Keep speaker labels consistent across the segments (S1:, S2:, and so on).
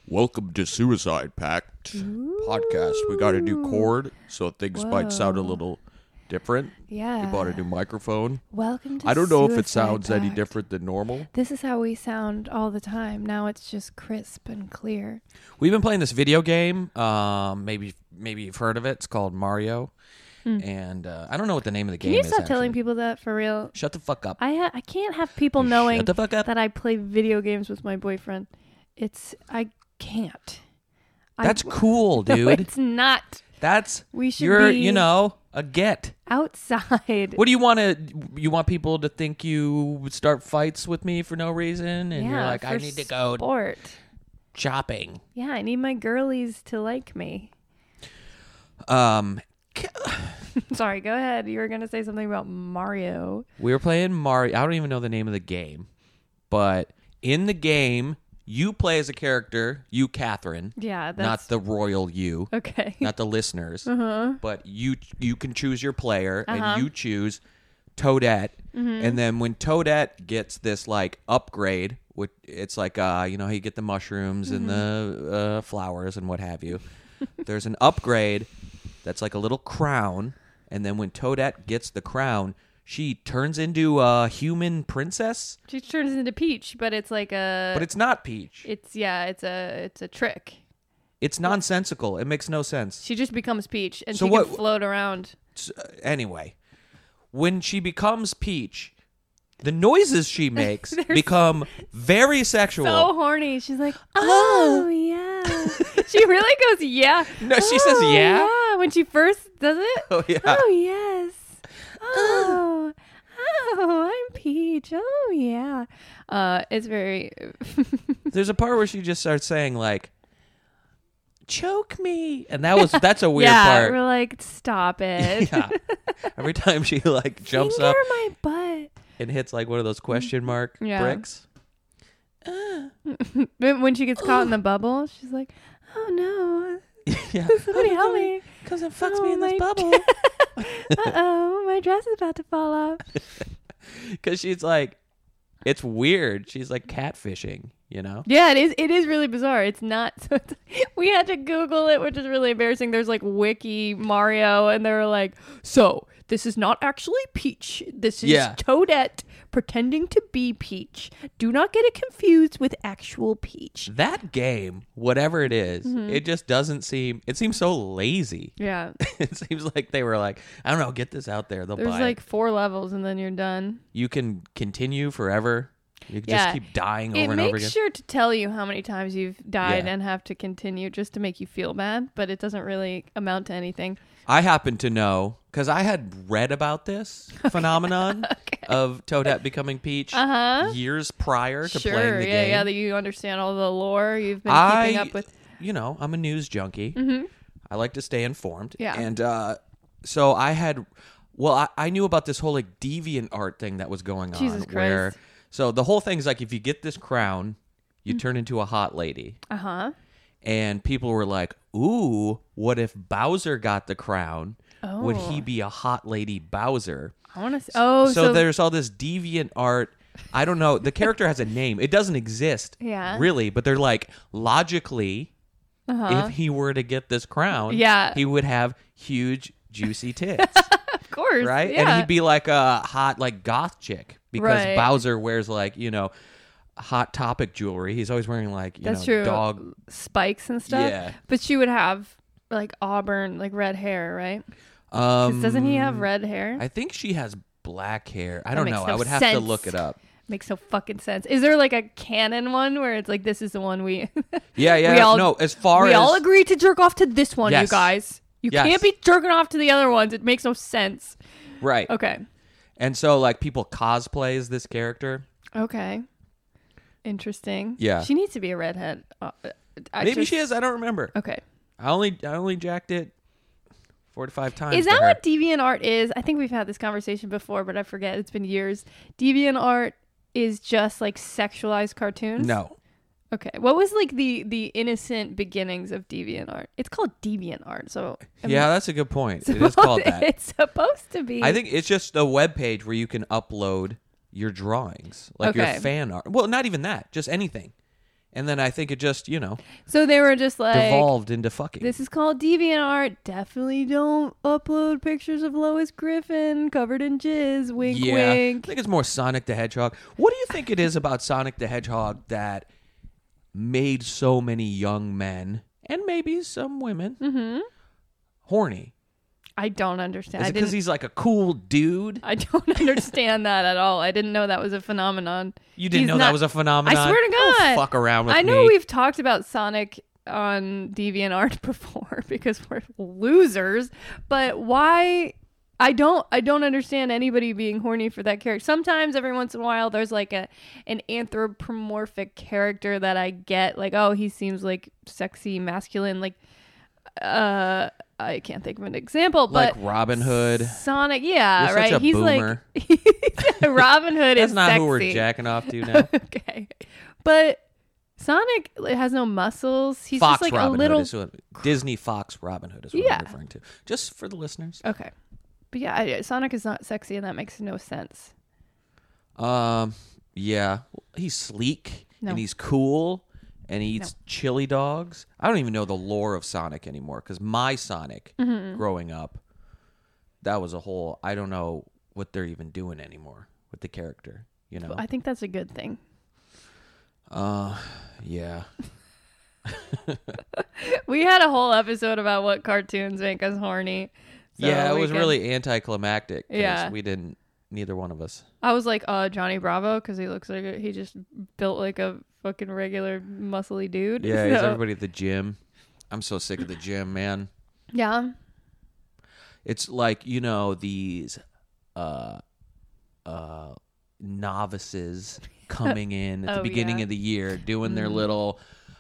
S1: Welcome to Suicide Pact podcast. We got a new cord, so things might sound a little different.
S2: Yeah.
S1: We bought a new microphone.
S2: Welcome to
S1: I don't know if it
S2: Suicide
S1: sounds any
S2: Pact.
S1: different than normal.
S2: This is how we sound all the time. Now it's just crisp and clear.
S3: We've been playing this video game. Maybe you've heard of it. It's called Mario. And I don't know what the name of the game
S2: Can
S3: is.
S2: you stop telling
S3: actually.
S2: people that for real?
S3: Shut the fuck up.
S2: I can't have people
S3: Shut
S2: knowing
S3: the fuck up.
S2: that I play video games with my boyfriend. I can't.
S3: That's cool, dude.
S2: No, it's not.
S3: That's
S2: We should
S3: you're,
S2: be
S3: a get.
S2: outside.
S3: What do you want to? You want people to think you would start fights with me for no reason, and you're like, I
S2: for
S3: need to go
S2: sport.
S3: shopping.
S2: Yeah, I need my girlies to like me. Sorry, go ahead. You were going to say something about Mario.
S3: We were playing Mario. I don't even know the name of the game, but in the game, you play as a character, you, Catherine.
S2: Yeah, that's...
S3: Not the royal you.
S2: Okay.
S3: Not the listeners. But you can choose your player,
S2: Uh-huh.
S3: and you choose Toadette. And then when Toadette gets this like upgrade, which it's like how you get the mushrooms and the flowers and what have you. There's an upgrade that's like a little crown, and then when Toadette gets the crown, she turns into a human princess.
S2: She turns into Peach, but it's like a...
S3: But it's not Peach.
S2: It's a trick.
S3: It's nonsensical. It makes no sense.
S2: She just becomes Peach, and
S3: So
S2: she
S3: what-
S2: can float around.
S3: Anyway, when she becomes Peach, the noises she makes
S2: They're
S3: become very sexual.
S2: So horny. She's like, oh, yeah. She really goes, yeah.
S3: No, she says,
S2: "Oh,
S3: yeah?"
S2: Yeah, when she first does it.
S3: Oh, yeah.
S2: Oh, yes. Oh, I'm Peach. Oh, yeah. It's very...
S3: There's a part where she just starts saying like, choke me. And that's a weird
S2: yeah,
S3: part.
S2: we're like, stop it.
S3: Yeah. Every time she like jumps
S2: Finger
S3: up
S2: my butt.
S3: and hits like one of those question mark
S2: Yeah.
S3: bricks.
S2: When she gets caught in the bubble, she's like, oh, no.
S3: Yeah.
S2: Somebody help me.
S3: Comes and fucks
S2: Oh,
S3: me in this
S2: my
S3: bubble.
S2: Uh-oh, my dress is about to fall off.
S3: Because she's like, it's weird. She's like catfishing, you know?
S2: Yeah, it is really bizarre. It's not... we had to Google it, which is really embarrassing. There's like Wiki Mario, and they were like, so, this is not actually Peach. This is
S3: Yeah.
S2: Toadette pretending to be Peach. Do not get it confused with actual Peach.
S3: That game, whatever it is, it just doesn't seem, it seems so lazy.
S2: Yeah.
S3: It seems like they were like, I don't know, get this out there. They'll
S2: There's
S3: buy
S2: like
S3: it.
S2: 4 levels, and then you're done.
S3: You can continue forever. You can
S2: Yeah.
S3: just keep dying
S2: It
S3: over and over
S2: makes
S3: again.
S2: sure to tell you how many times you've died
S3: Yeah.
S2: and have to continue just to make you feel bad, but it doesn't really amount to anything.
S3: I happen to know, because I had read about this phenomenon of Toadette becoming Peach years prior to playing
S2: Sure,
S3: the
S2: yeah,
S3: game.
S2: yeah, that you understand all the lore. You've been keeping up with...
S3: I'm a news junkie. I like to stay informed.
S2: Yeah.
S3: And so I had, I knew about this whole like deviant art thing that was going on.
S2: Jesus
S3: Where,
S2: Christ.
S3: so the whole thing is like, if you get this crown, you turn into a hot lady.
S2: Uh-huh.
S3: And people were like, ooh, what if Bowser got the crown? Would he
S2: Oh.
S3: be a hot lady Bowser?
S2: I want to see... Oh,
S3: So there's all this deviant art. I don't know. The character has a name. It doesn't exist,
S2: Yeah.
S3: really. But they're like, logically, if he were to get this crown,
S2: Yeah.
S3: he would have huge, juicy tits,
S2: Of course.
S3: right?
S2: Yeah.
S3: And he'd be like a hot, like, goth chick. Because
S2: Right.
S3: Bowser wears, like, Hot Topic jewelry. He's always wearing, like,
S2: That's true.
S3: dog.
S2: Spikes and stuff.
S3: Yeah.
S2: But she would have, like, auburn, like, red hair, right? 'Cause
S3: Um,
S2: doesn't he have red hair?
S3: I think she has black hair. I don't
S2: makes
S3: know.
S2: no
S3: I would have to
S2: sense.
S3: look it up.
S2: Makes no fucking sense. Is there, like, a canon one where it's like, this is the one we...
S3: Yeah, yeah.
S2: We all-
S3: no, as far
S2: we
S3: as
S2: all agree to jerk off to this one,
S3: Yes.
S2: you guys. You
S3: Yes.
S2: can't be jerking off to the other ones. It makes no sense.
S3: right.
S2: Okay.
S3: And so like people cosplay as this character.
S2: Okay. Interesting.
S3: Yeah.
S2: She needs to be a redhead.
S3: Maybe she is. I don't remember.
S2: Okay.
S3: I only jacked it 4 to 5 times.
S2: Is
S3: to
S2: that
S3: her.
S2: what DeviantArt is? I think we've had this conversation before, but I forget. It's been years. DeviantArt is just like sexualized cartoons?
S3: No.
S2: Okay. What was like the innocent beginnings of DeviantArt? It's called DeviantArt, so
S3: Yeah, that's a good point. It is called that.
S2: It's supposed to be.
S3: I think it's just a web page where you can upload your drawings, like your
S2: Okay.
S3: fan art. Well, not even that, just anything. And then I think it just,
S2: So they were just like,
S3: devolved into fucking.
S2: this is called DeviantArt. Definitely don't upload pictures of Lois Griffin covered in jizz. Wink,
S3: I
S2: wink.
S3: think it's more Sonic the Hedgehog. What do you think it is about Sonic the Hedgehog that made so many young men, and maybe some women, horny?
S2: I don't understand.
S3: Is it because he's like a cool dude?
S2: I don't understand that at all. I didn't know that was a phenomenon.
S3: You didn't
S2: He's
S3: know that was a phenomenon?
S2: I swear to God.
S3: Don't fuck around with me.
S2: I know we've talked about Sonic on DeviantArt before because we're losers, but why? I don't understand anybody being horny for that character. Sometimes every once in a while there's like an anthropomorphic character that I get, like, oh, he seems like sexy, masculine, like I can't think of an example, but
S3: like Robin Hood.
S2: Sonic, yeah,
S3: You're
S2: right.
S3: such a
S2: He's
S3: boomer.
S2: like Robin Hood
S3: That's
S2: is
S3: not
S2: sexy.
S3: who we're jacking off to now.
S2: Okay, but Sonic has no muscles. He's
S3: Fox
S2: just like
S3: Robin
S2: a little.
S3: Hood is what, Disney Fox Robin Hood is what
S2: Yeah.
S3: I'm referring to. Just for the listeners.
S2: Okay, but yeah, Sonic is not sexy, and that makes no sense.
S3: Yeah, he's sleek
S2: No.
S3: and he's cool and he eats chili dogs. I don't even know the lore of Sonic anymore because my Sonic growing up, that was a whole. I don't know what they're even doing anymore with the character.
S2: I think that's a good thing.
S3: Yeah.
S2: We had a whole episode about what cartoons make us horny. So
S3: Yeah, it
S2: we
S3: was
S2: can-
S3: really anticlimactic. 'Cause
S2: Yeah.
S3: we didn't. Neither one of us.
S2: I was like, Johnny Bravo, because he looks like he just built like a fucking regular muscly dude.
S3: Yeah, he's
S2: So-
S3: everybody at the gym. I'm so sick of the gym, man.
S2: Yeah.
S3: It's like, these novices coming in at the
S2: Oh,
S3: beginning
S2: yeah.
S3: of the year doing their little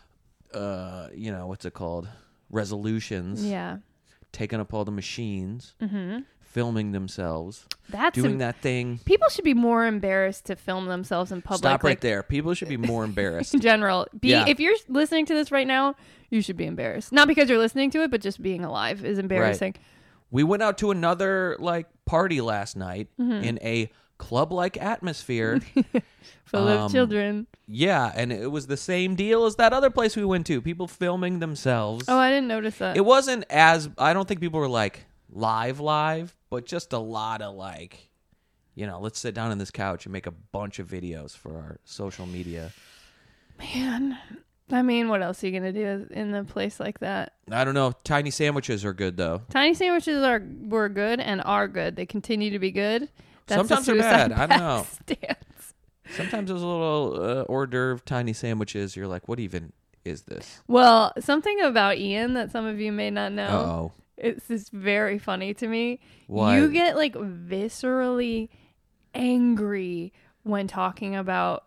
S3: what's it called? Resolutions.
S2: Yeah.
S3: Taking up all the machines, filming themselves,
S2: That's
S3: doing that thing.
S2: People should be more embarrassed to film themselves in public.
S3: Stop right
S2: like,
S3: there. People should be more embarrassed.
S2: In general,
S3: Yeah.
S2: if you're listening to this right now, you should be embarrassed. Not because you're listening to it, but just being alive is embarrassing.
S3: We went out to another party last night in a club-like atmosphere.
S2: Full of children.
S3: Yeah, and it was the same deal as that other place we went to. People filming themselves.
S2: Oh, I didn't notice that.
S3: It wasn't as, I don't think people were like live, but just a lot of let's sit down on this couch and make a bunch of videos for our social media.
S2: Man, I mean, what else are you gonna do in a place like that?
S3: I don't know. Tiny sandwiches are good though.
S2: Tiny sandwiches were good and are good. They continue to be good. That's
S3: Sometimes
S2: the
S3: they're bad.
S2: Suicide
S3: I don't know.
S2: Pact stance.
S3: Sometimes those little hors d'oeuvre tiny sandwiches, you're like, what even is this?
S2: Well, something about Ian that some of you may not know.
S3: Uh-oh.
S2: It's just very funny to me.
S3: What?
S2: You get like viscerally angry when talking about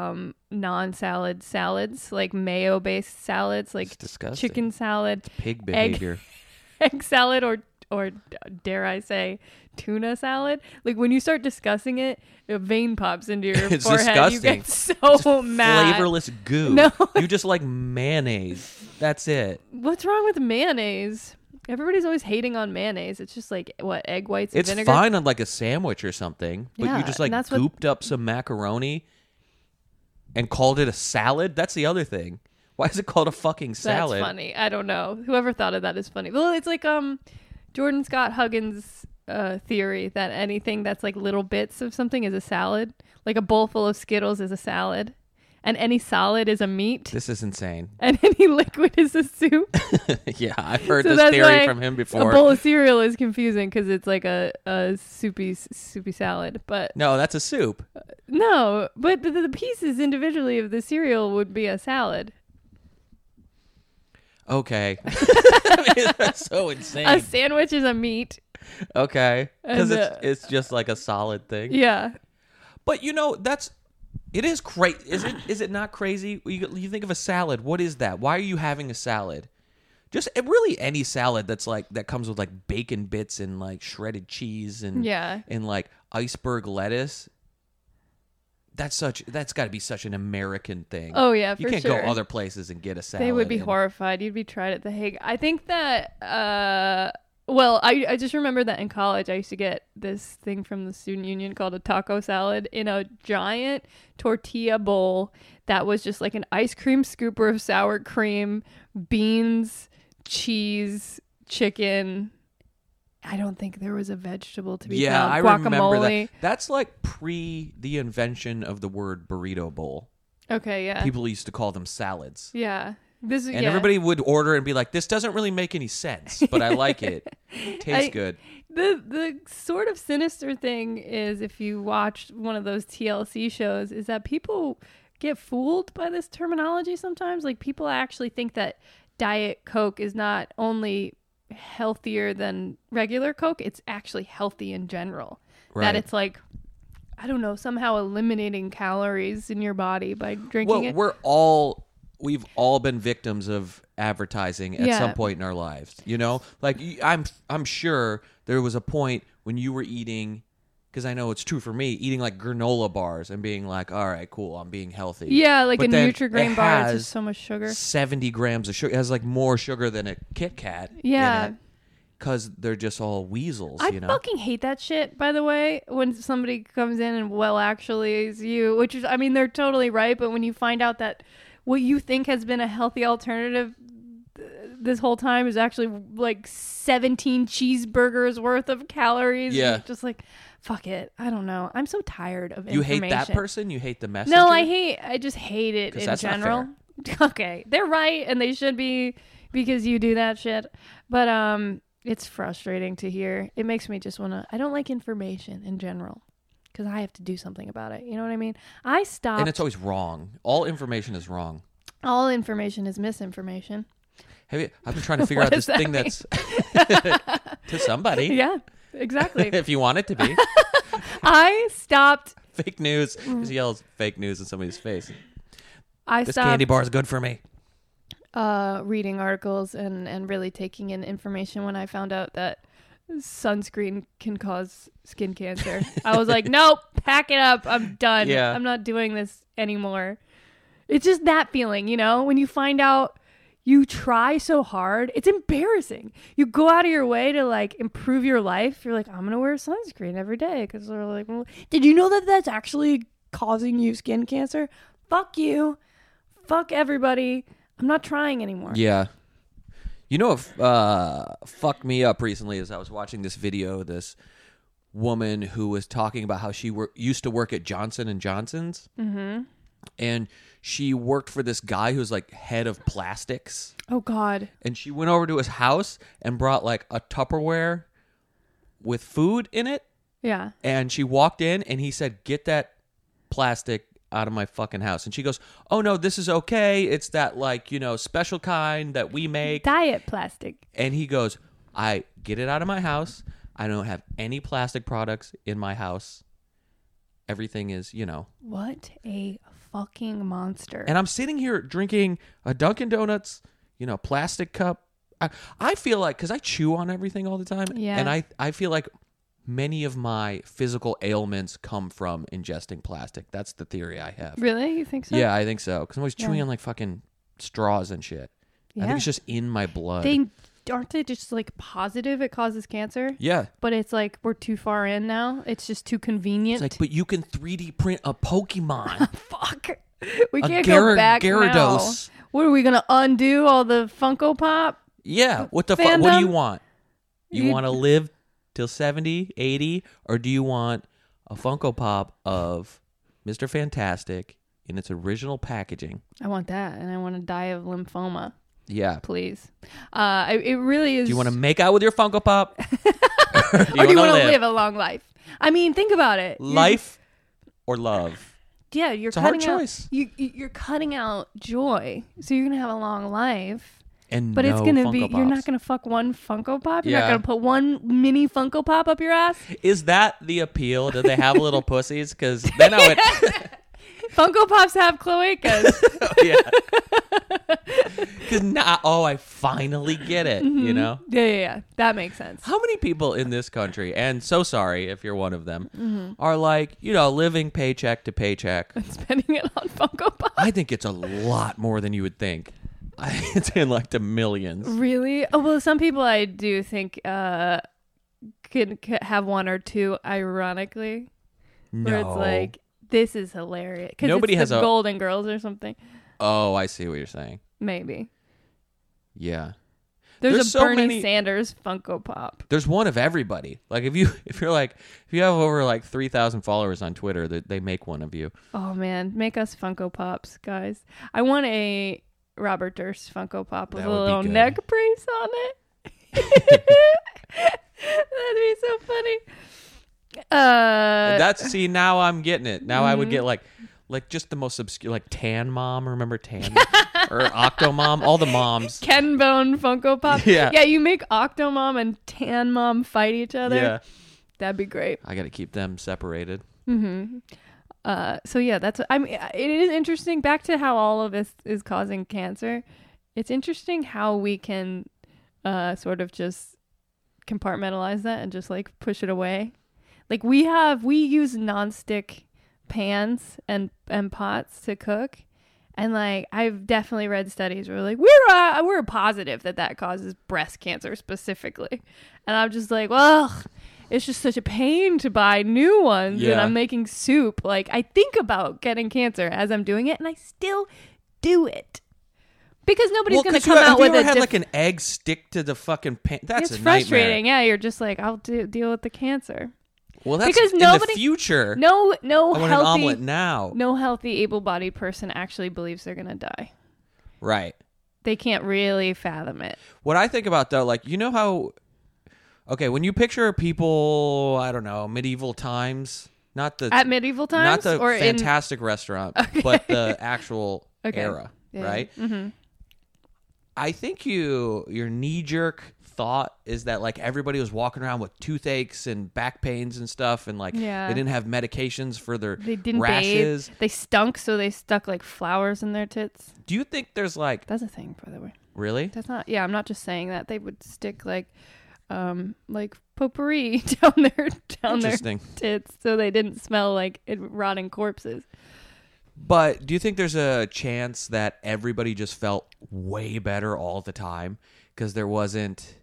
S2: non-salad salads, like mayo-based salads, like
S3: It's disgusting.
S2: chicken salad,
S3: Pig behavior.
S2: egg salad, or dare I say, tuna salad. Like when you start discussing it, a vein pops into your
S3: It's
S2: forehead. You
S3: disgusting.
S2: get so mad.
S3: Flavorless goo.
S2: No.
S3: You just like mayonnaise. That's it.
S2: What's wrong with mayonnaise? Everybody's always hating on mayonnaise. It's just like what, egg whites and
S3: It's
S2: vinegar.
S3: fine on like a sandwich or something, but
S2: Yeah,
S3: you just
S2: and
S3: like
S2: that's what-
S3: gooped up some macaroni and called it a salad. That's the other thing. Why is it called a fucking salad?
S2: That's funny. I don't know. Whoever thought of that is funny. Well, it's like Jordan Scott Huggins' theory that anything that's like little bits of something is a salad. Like a bowl full of Skittles is a salad, and any solid is a meat,
S3: This is insane.
S2: and any liquid is a soup.
S3: Yeah, I've heard
S2: So
S3: this
S2: that's
S3: theory
S2: why
S3: from him
S2: A
S3: before.
S2: bowl of cereal is confusing because it's like a soupy salad. But
S3: No, that's a soup.
S2: no, but the pieces individually of the cereal would be a salad.
S3: Okay. I mean, that's so insane.
S2: A sandwich is a meat.
S3: Okay. Because
S2: And,
S3: it's just like a solid thing.
S2: Yeah.
S3: But it is crazy. Is it not crazy? You think of a salad. What is that? Why are you having a salad? Just really any salad that comes with like bacon bits and like shredded cheese and
S2: Yeah.
S3: and like iceberg lettuce. That's got to be such an American thing.
S2: Oh, yeah,
S3: you
S2: for
S3: can't
S2: sure.
S3: go other places and get a salad.
S2: They would be
S3: and-
S2: horrified. You'd be tried at The Hague. I think that Well, I just remember that in college I used to get this thing from the student union called a taco salad in a giant tortilla bowl that was just like an ice cream scooper of sour cream, beans, cheese, chicken. I don't think there was a vegetable to be found.
S3: I
S2: Guacamole.
S3: remember that. That's like pre the invention of the word burrito bowl.
S2: Okay, yeah.
S3: People used to call them salads.
S2: Yeah. This is
S3: And everybody would order and be like, this doesn't really make any sense, but I like it. Tastes good.
S2: The sort of sinister thing is, if you watch one of those TLC shows, is that people get fooled by this terminology sometimes. Like, people actually think that Diet Coke is not only healthier than regular Coke, it's actually healthy in general.
S3: Right.
S2: That it's like, I don't know, somehow eliminating calories in your body by drinking it.
S3: We've all been victims of advertising at some point in our lives. You know, like I'm sure there was a point when you were eating, because I know it's true for me, eating like granola bars and being like, all right, cool, I'm being healthy.
S2: Yeah, like
S3: but
S2: a
S3: then
S2: Nutri-Grain
S3: it
S2: bar
S3: has
S2: is just so much sugar.
S3: 70 grams of sugar. It has like more sugar than a Kit Kat.
S2: Yeah.
S3: Because they're just all weasels,
S2: I
S3: you know?
S2: fucking hate that shit, by the way, when somebody comes in and actually is you, which is, I mean, they're totally right, but when you find out that what you think has been a healthy alternative this whole time is actually like 17 cheeseburgers worth of calories.
S3: Yeah.
S2: It's just like, fuck it. I don't know. I'm so tired of
S3: You
S2: information.
S3: hate that person? You hate the messenger?
S2: No, I just hate it
S3: 'Cause
S2: in
S3: that's not
S2: general. Okay. They're right and they should be, because you do that shit. But it's frustrating to hear. It makes me just want to, I don't like information in general, because I have to do something about it. You know what I mean? I stopped.
S3: And it's always wrong. All information is wrong.
S2: All information is misinformation.
S3: I've been trying to figure out this thing that's to somebody.
S2: Yeah, exactly.
S3: If you want it to be.
S2: I stopped.
S3: Fake news. He yells fake news in somebody's face. This
S2: stopped
S3: candy bar is good for me.
S2: reading articles and really taking in information when I found out that sunscreen can cause skin cancer. I was like, nope, pack it up. I'm done.
S3: Yeah.
S2: I'm not doing this anymore. It's just that feeling, you know, when you find out you try so hard, it's embarrassing. You go out of your way to like improve your life. You're like, I'm going to wear sunscreen every day. Cause they're like, well, did you know that that's actually causing you skin cancer? Fuck you. Fuck everybody. I'm not trying anymore.
S3: Yeah. You know what fucked me up recently is I was watching this video of this woman who was talking about how she used to work at Johnson & Johnson's. Mm-hmm. And she worked for this guy who's like head of plastics.
S2: Oh, God.
S3: And she went over to his house and brought like a Tupperware with food in it.
S2: Yeah.
S3: And she walked in and he said, get that plastic out of my fucking house. And she goes, oh no, this is okay. It's that like, you know, special kind that we make.
S2: Diet plastic.
S3: And he goes, I get it out of my house. I don't have any plastic products in my house. Everything is, you know.
S2: What a fucking monster.
S3: And I'm sitting here drinking a Dunkin' Donuts, you know, plastic cup. I feel like, because I chew on everything all the time.
S2: Yeah.
S3: And I feel like many of my physical ailments come from ingesting plastic. That's the theory I have.
S2: Really? You think so?
S3: Yeah, I think so. Because I'm always chewing
S2: Yeah.
S3: on like fucking straws and shit. I
S2: Yeah.
S3: think it's just in my blood.
S2: Aren't they just like positive it causes cancer?
S3: Yeah.
S2: But it's like we're too far in now. It's just too convenient.
S3: It's like, but you can 3D print a Pokemon.
S2: Fuck. We
S3: A
S2: can't go back
S3: Gyarados.
S2: now. What are we gonna undo all the Funko Pop?
S3: Yeah. What the fuck? What do you
S2: Fandom?
S3: want? You want to live till 70, 80, or do you want a Funko Pop of Mr. Fantastic in its original packaging?
S2: I want that, and I want to die of lymphoma,
S3: Yeah.
S2: please. It really is.
S3: Do you want to make out with your Funko Pop? or
S2: Or do you want to live a long life? I mean, think about it.
S3: Life or love?
S2: Yeah, you're
S3: It's a hard
S2: cutting out.
S3: choice.
S2: You're cutting out joy, so you're gonna have a long life.
S3: And
S2: But
S3: no
S2: it's gonna
S3: Funko
S2: be.
S3: Pops.
S2: You're not gonna fuck one Funko Pop. You're
S3: Yeah.
S2: not gonna put one mini Funko Pop up your ass.
S3: Is that the appeal? Do they have little pussies? Because then I would.
S2: Funko Pops have cloacas.
S3: Yeah. Because now, I finally get it.
S2: Mm-hmm.
S3: You know.
S2: Yeah. That makes sense.
S3: How many people in this country, and so sorry if you're one of them,
S2: Mm-hmm.
S3: are like, you know, living paycheck to paycheck?
S2: Spending it on Funko Pop.
S3: I think it's a lot more than you would think. It's in like the millions.
S2: Really? Oh, well, some people I do think could have one or two, ironically.
S3: No.
S2: Where it's like, this is hilarious. Because
S3: Nobody
S2: it's
S3: has
S2: the
S3: a-
S2: Golden Girls or something.
S3: Oh, I see what you're saying.
S2: Maybe.
S3: Yeah.
S2: There's
S3: There's
S2: a
S3: so
S2: Bernie
S3: many-
S2: Sanders Funko Pop.
S3: There's one of everybody. Like if you have over like 3,000 followers on Twitter, they make one of you.
S2: Oh, man. Make us Funko Pops, guys. I want a Robert Durst Funko Pop with
S3: That
S2: a
S3: would be
S2: little
S3: good.
S2: neck brace on it. That'd be so funny.
S3: See, now I'm getting it. Now I would get like just the most obscure, like Tan Mom. Remember Tan or Octomom? All the moms.
S2: Ken Bone Funko Pop.
S3: Yeah.
S2: Yeah, you make Octomom and Tan Mom fight each other.
S3: Yeah.
S2: That'd be great.
S3: I got to keep them separated.
S2: So yeah, it is interesting. Back to how all of this is causing cancer. It's interesting how we can sort of just compartmentalize that and just like push it away. Like we use nonstick pans and pots to cook, and like I've definitely read studies where like we're positive that causes breast cancer specifically, and I'm just like, well, it's just such a pain to buy new ones, and
S3: Yeah.
S2: I'm making soup. Like I think about getting cancer as I'm doing it, and I still do it because nobody's going to come out with
S3: you
S2: a
S3: ever had like an egg stick to the fucking pan? That's
S2: It's
S3: a
S2: frustrating.
S3: nightmare.
S2: Yeah, you're just like, I'll deal with the cancer.
S3: Well, that's
S2: Because
S3: in
S2: nobody-
S3: the future.
S2: No
S3: I want an omelet
S2: healthy,
S3: now.
S2: no healthy, able-bodied person actually believes they're gonna die.
S3: Right.
S2: They can't really fathom it.
S3: What I think about though, like, you know how, okay, when you picture people, I don't know, medieval times, not the
S2: At medieval
S3: not
S2: times,
S3: the
S2: or
S3: fantastic restaurant, but the actual
S2: Okay.
S3: era,
S2: Yeah.
S3: right?
S2: Mm-hmm.
S3: I think your knee jerk thought is that like everybody was walking around with toothaches and back pains and stuff, and like
S2: Yeah.
S3: they didn't have medications for their
S2: They didn't
S3: rashes.
S2: bathe. They stunk, so they stuck like flowers in their tits.
S3: Do you think there's like
S2: That's a thing, by the way.
S3: really?
S2: That's not. Yeah, I'm not just saying that. They would stick like potpourri down their
S3: Interesting.
S2: tits, so they didn't smell like rotting corpses.
S3: But do you think there's a chance that everybody just felt way better all the time because there wasn't?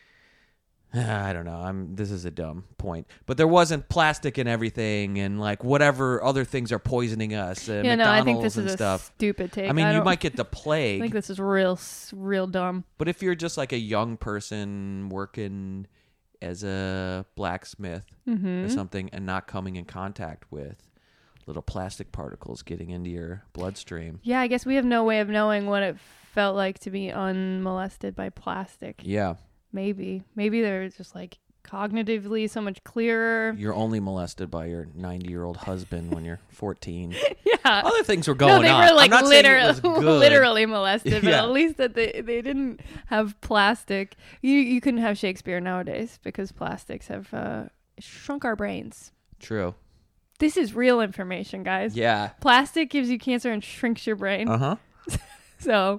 S3: I don't know. This is a dumb point, but there wasn't plastic in everything, and like whatever other things are poisoning us.
S2: Yeah,
S3: McDonald's
S2: no, I think this
S3: and
S2: is a
S3: stuff.
S2: stupid take.
S3: I mean, you
S2: don't
S3: might get the plague,
S2: think this is real dumb.
S3: but if you're just like a young person working as a blacksmith
S2: Mm-hmm.
S3: or something and not coming in contact with little plastic particles getting into your bloodstream.
S2: Yeah, I guess we have no way of knowing what it felt like to be unmolested by plastic.
S3: Yeah.
S2: Maybe they're just like cognitively so much clearer.
S3: You're only molested by your 90-year-old husband when you're 14.
S2: Yeah.
S3: Other things were going
S2: No, they
S3: on.
S2: were like
S3: I'm not saying it was good.
S2: literally molested, but
S3: Yeah.
S2: at least that they didn't have plastic. You couldn't have Shakespeare nowadays because plastics have shrunk our brains.
S3: True.
S2: This is real information, guys.
S3: Yeah.
S2: Plastic gives you cancer and shrinks your brain.
S3: Uh-huh.
S2: So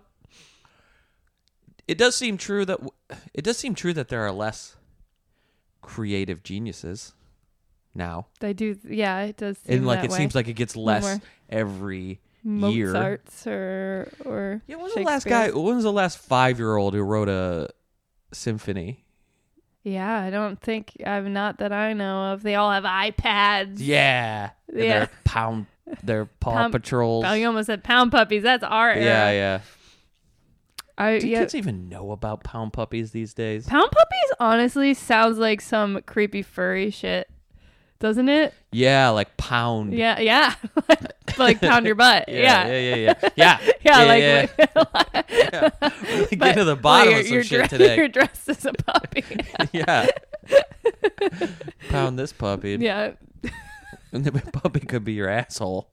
S3: It does seem true that there are less creative geniuses now.
S2: they do. Yeah, it does. Seem
S3: And like
S2: that
S3: it
S2: way.
S3: seems like it gets less
S2: More
S3: every year.
S2: Mozart's or
S3: Yeah, when was the last guy? When was the last 5-year-old who wrote a symphony?
S2: Yeah, I don't think not that I know of. They all have iPads.
S3: Yeah. And
S2: Yeah.
S3: their Paw Patrols.
S2: Oh, you almost said Pound Puppies. That's our era.
S3: Yeah. Do
S2: Yeah.
S3: kids even know about pound puppies these days?
S2: Pound Puppies honestly sounds like some creepy furry shit, doesn't it?
S3: Yeah, like pound.
S2: Yeah. Like pound your butt.
S3: Yeah.
S2: Yeah,
S3: Yeah. Really
S2: But,
S3: get to the bottom of some
S2: you're
S3: shit today.
S2: You're dressed as a puppy.
S3: Yeah. Pound this puppy.
S2: Yeah.
S3: And the puppy could be your asshole.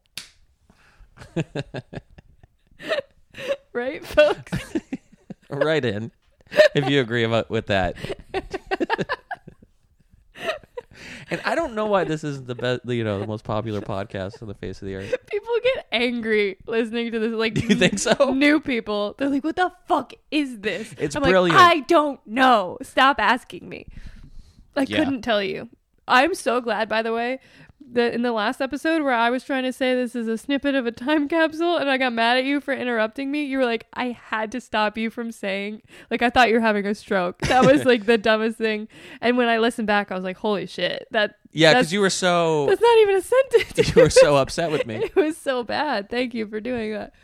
S2: Right, folks?
S3: Right in. If you agree with that. And I don't know why this isn't the best, the most popular podcast on the face of the earth.
S2: People get angry listening to this. Like,
S3: Do you think so?
S2: New people. They're like, what the fuck is this?
S3: It's
S2: I'm
S3: brilliant.
S2: Like, I don't know. Stop asking me. I
S3: Yeah.
S2: couldn't tell you. I'm so glad, by the way, in the last episode where I was trying to say this is a snippet of a time capsule and I got mad at you for interrupting me. You were like, I had to stop you from saying, like, I thought you were having a stroke. That was like the dumbest thing. And when I listened back, I was like, holy shit.
S3: Yeah, because you were so...
S2: That's not even a sentence.
S3: You were so upset with me.
S2: It was so bad. Thank you for doing that.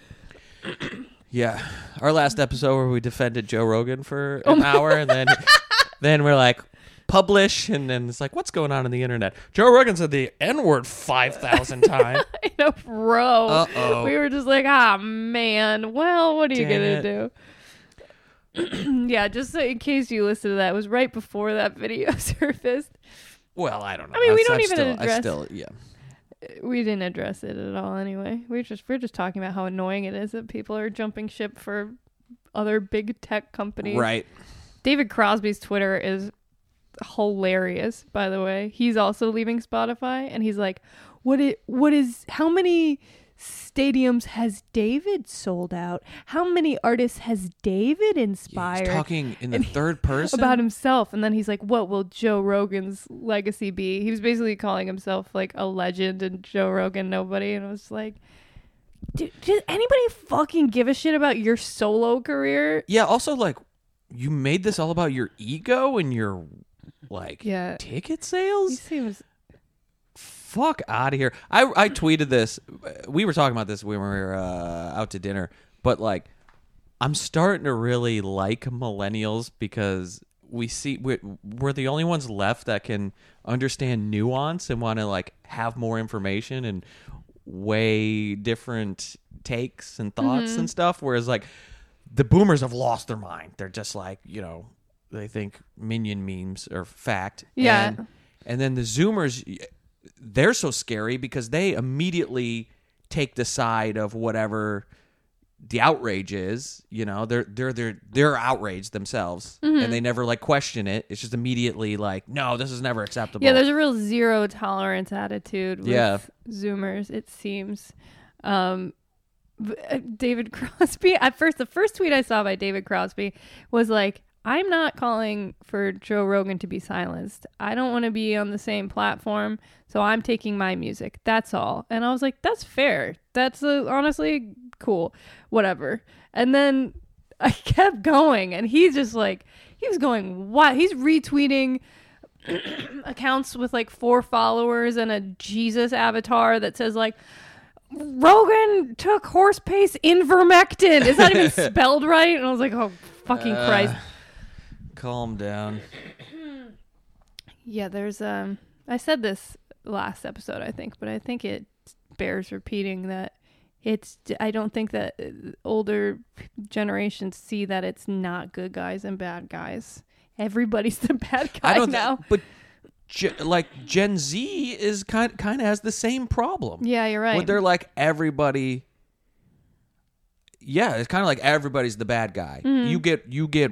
S3: Yeah. Our last episode where we defended Joe Rogan for an hour and then we're like, publish, and then it's like, what's going on the internet? Joe Rogan said the N-word 5,000 times.
S2: In a row.
S3: Uh-oh.
S2: We were just like, man, well, what are you
S3: Dang
S2: going to do? Yeah, just so in case you listened to that, it was right before that video surfaced.
S3: Well, I don't know.
S2: I mean, we don't even address.
S3: Yeah.
S2: We didn't address it at all anyway. We're just talking about how annoying it is that people are jumping ship for other big tech companies.
S3: Right.
S2: David Crosby's Twitter is hilarious, by the way. He's also leaving Spotify, and he's like, how many stadiums has David sold out? How many artists has David inspired?
S3: He's talking in the third person
S2: about himself, and then he's like, what will Joe Rogan's legacy be? He was basically calling himself like a legend and Joe Rogan nobody, and I was like, does anybody fucking give a shit about your solo career?
S3: Yeah, also, like, you made this all about your ego and your like ticket
S2: He
S3: sales.
S2: seems
S3: Fuck out of here. I tweeted this. We were talking about this when we were out to dinner, but like, I'm starting to really like millennials because we're the only ones left that can understand nuance and want to like have more information and weigh different takes and thoughts and stuff. Whereas like the boomers have lost their mind. They're just like, they think Minion memes are fact.
S2: Yeah.
S3: And then the Zoomers, they're so scary because they immediately take the side of whatever the outrage is. They're outraged themselves, and they never like question it. It's just immediately like, no, this is never acceptable.
S2: Yeah, there's a real zero tolerance attitude with Zoomers, it seems. David Crosby, the first tweet I saw by David Crosby was like, I'm not calling for Joe Rogan to be silenced. I don't want to be on the same platform, so I'm taking my music. That's all. And I was like, that's fair. That's honestly cool. Whatever. And then I kept going, and he's just like, he was going, what? He's retweeting accounts with like 4 followers and a Jesus avatar that says like, Rogan took horse pace Invermectin. It's not even spelled right. And I was like, oh, fucking Christ.
S3: Calm down.
S2: Yeah, there's I said this last episode, I think, but I think it bears repeating that I don't think that older generations see that it's not good guys and bad guys. Everybody's the bad guy now.
S3: But Gen Z is kind of has the same problem.
S2: Yeah, you're right.
S3: Where they're like everybody. Yeah, it's kind of like everybody's the bad guy. You get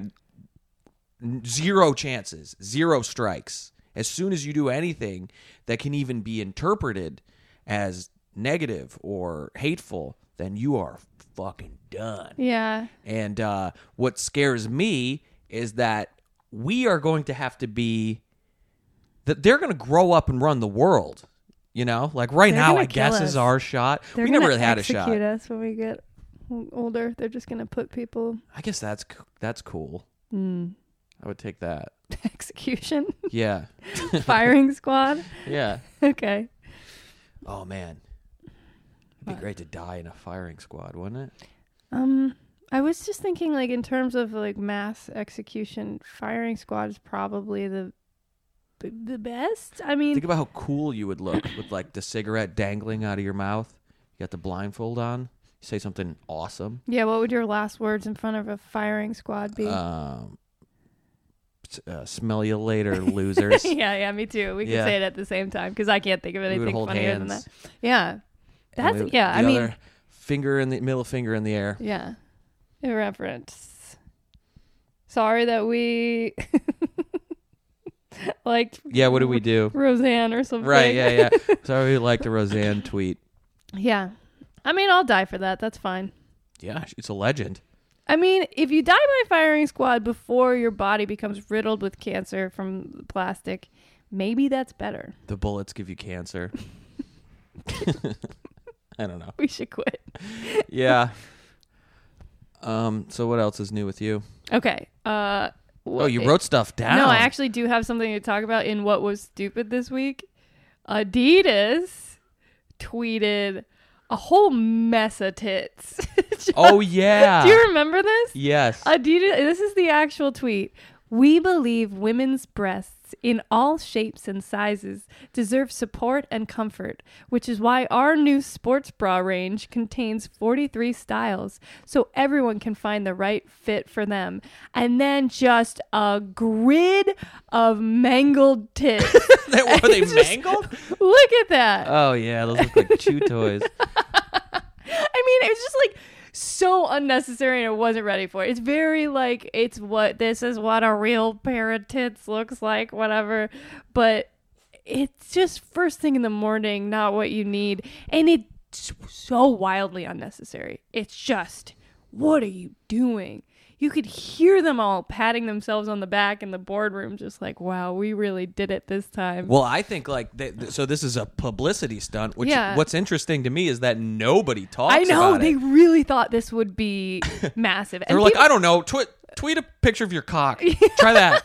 S3: 0 chances, 0 strikes. As soon as you do anything that can even be interpreted as negative or hateful, then you are fucking done.
S2: Yeah.
S3: And what scares me is that we are going to have to be that they're going to grow up and run the world. Like right now, I guess is our shot. We never really had a shot.
S2: Execute us when we get older. They're just going to put people.
S3: I guess that's cool. I would take that.
S2: Execution?
S3: Yeah.
S2: Firing squad?
S3: Yeah.
S2: Okay.
S3: Oh, man. It'd be great to die in a firing squad, wouldn't it?
S2: I was just thinking, like, in terms of, like, mass execution, firing squad is probably the best. I mean...
S3: Think about how cool you would look with, like, the cigarette dangling out of your mouth. You got the blindfold on. You say something awesome.
S2: Yeah, what would your last words in front of a firing squad be?
S3: Smell you later, losers.
S2: Yeah, me too. We can say it at the same time because I can't think of anything funnier than that. Yeah, I mean,
S3: middle finger in the air.
S2: Yeah, irreverent. Sorry that we liked.
S3: Yeah, what do we do?
S2: Roseanne or something.
S3: Right. Yeah. Sorry, we liked the Roseanne tweet.
S2: Yeah, I mean, I'll die for that. That's fine.
S3: Yeah, it's a legend.
S2: I mean, if you die by firing squad before your body becomes riddled with cancer from plastic, maybe that's better.
S3: The bullets give you cancer. I don't know.
S2: We should quit.
S3: Yeah. So what else is new with you?
S2: Okay.
S3: You wrote stuff down.
S2: No, I actually do have something to talk about in what was stupid this week. Adidas tweeted a whole mess of tits.
S3: Oh, yeah.
S2: Do you remember this?
S3: Yes.
S2: Adidas, this is the actual tweet. We believe women's breasts in all shapes and sizes deserve support and comfort, which is why our new sports bra range contains 43 styles, so everyone can find the right fit for them. And then just a grid of mangled tits.
S3: Were they mangled?
S2: Look at that.
S3: Oh, yeah. Those look like chew toys.
S2: I mean, it was just like so unnecessary and I wasn't ready for it. It's very like, this is what a real pair of tits looks like, whatever. But it's just first thing in the morning, not what you need. And it's so wildly unnecessary. It's just, what are you doing? You could hear them all patting themselves on the back in the boardroom, just like, wow, we really did it this time.
S3: Well, I think so this is a publicity stunt, which what's interesting to me is that nobody talks about it.
S2: I know, they really thought this would be massive.
S3: They were like, I don't know, tweet a picture of your cock. Try that.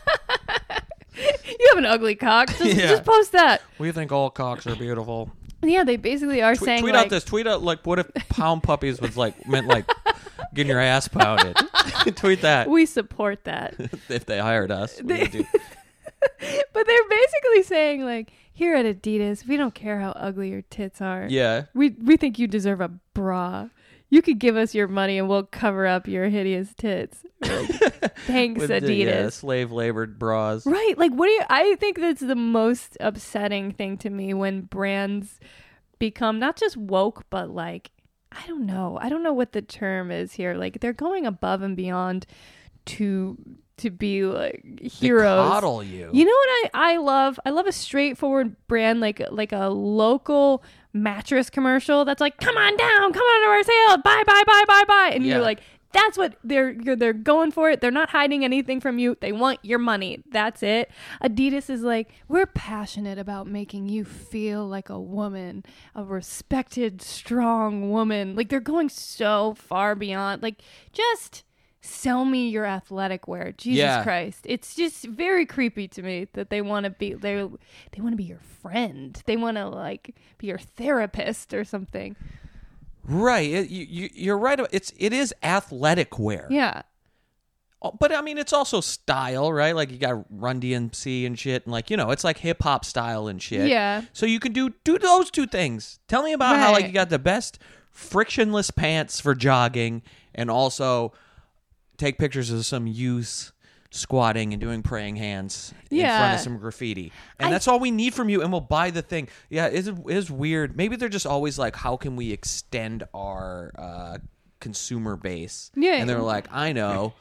S2: You have an ugly cock. Just post that.
S3: We think all cocks are beautiful.
S2: Yeah, they basically are saying
S3: tweet out this. Tweet out like, what if pound puppies was like meant like getting your ass pounded? Tweet that.
S2: We support that.
S3: If they hired us, we would do.
S2: But they're basically saying like, here at Adidas, we don't care how ugly your tits are.
S3: Yeah.
S2: We think you deserve a bra. You could give us your money and we'll cover up your hideous tits. Like, thanks,
S3: With
S2: Adidas.
S3: slave labored bras.
S2: Right. Like, I think that's the most upsetting thing to me when brands become not just woke, but like, I don't know what the term is here. Like, they're going above and beyond to be like heroes.
S3: To coddle you.
S2: You know what I love? I love a straightforward brand like a local mattress commercial that's like, come on down, come on to our sale, buy. And you're like, that's what they're going for it. They're not hiding anything from you. They want your money. That's it. Adidas is like, we're passionate about making you feel like a woman, a respected, strong woman. Like, they're going so far beyond. Like, just sell me your athletic wear. Jesus Christ. It's just very creepy to me that they want to be they want to be your friend. They want to like be your therapist or something.
S3: Right. You're right. It is athletic wear.
S2: Yeah.
S3: But I mean, it's also style, right? Like you got Run DMC and shit, and like, you know, it's like hip hop style and shit.
S2: Yeah.
S3: So you can do those two things. Tell me about how like you got the best frictionless pants for jogging, and also take pictures of some youth squatting and doing praying hands in front of some graffiti. And that's all we need from you, and we'll buy the thing. Yeah, it is weird. Maybe they're just always like, how can we extend our consumer base?
S2: Yeah.
S3: And they're like, I know,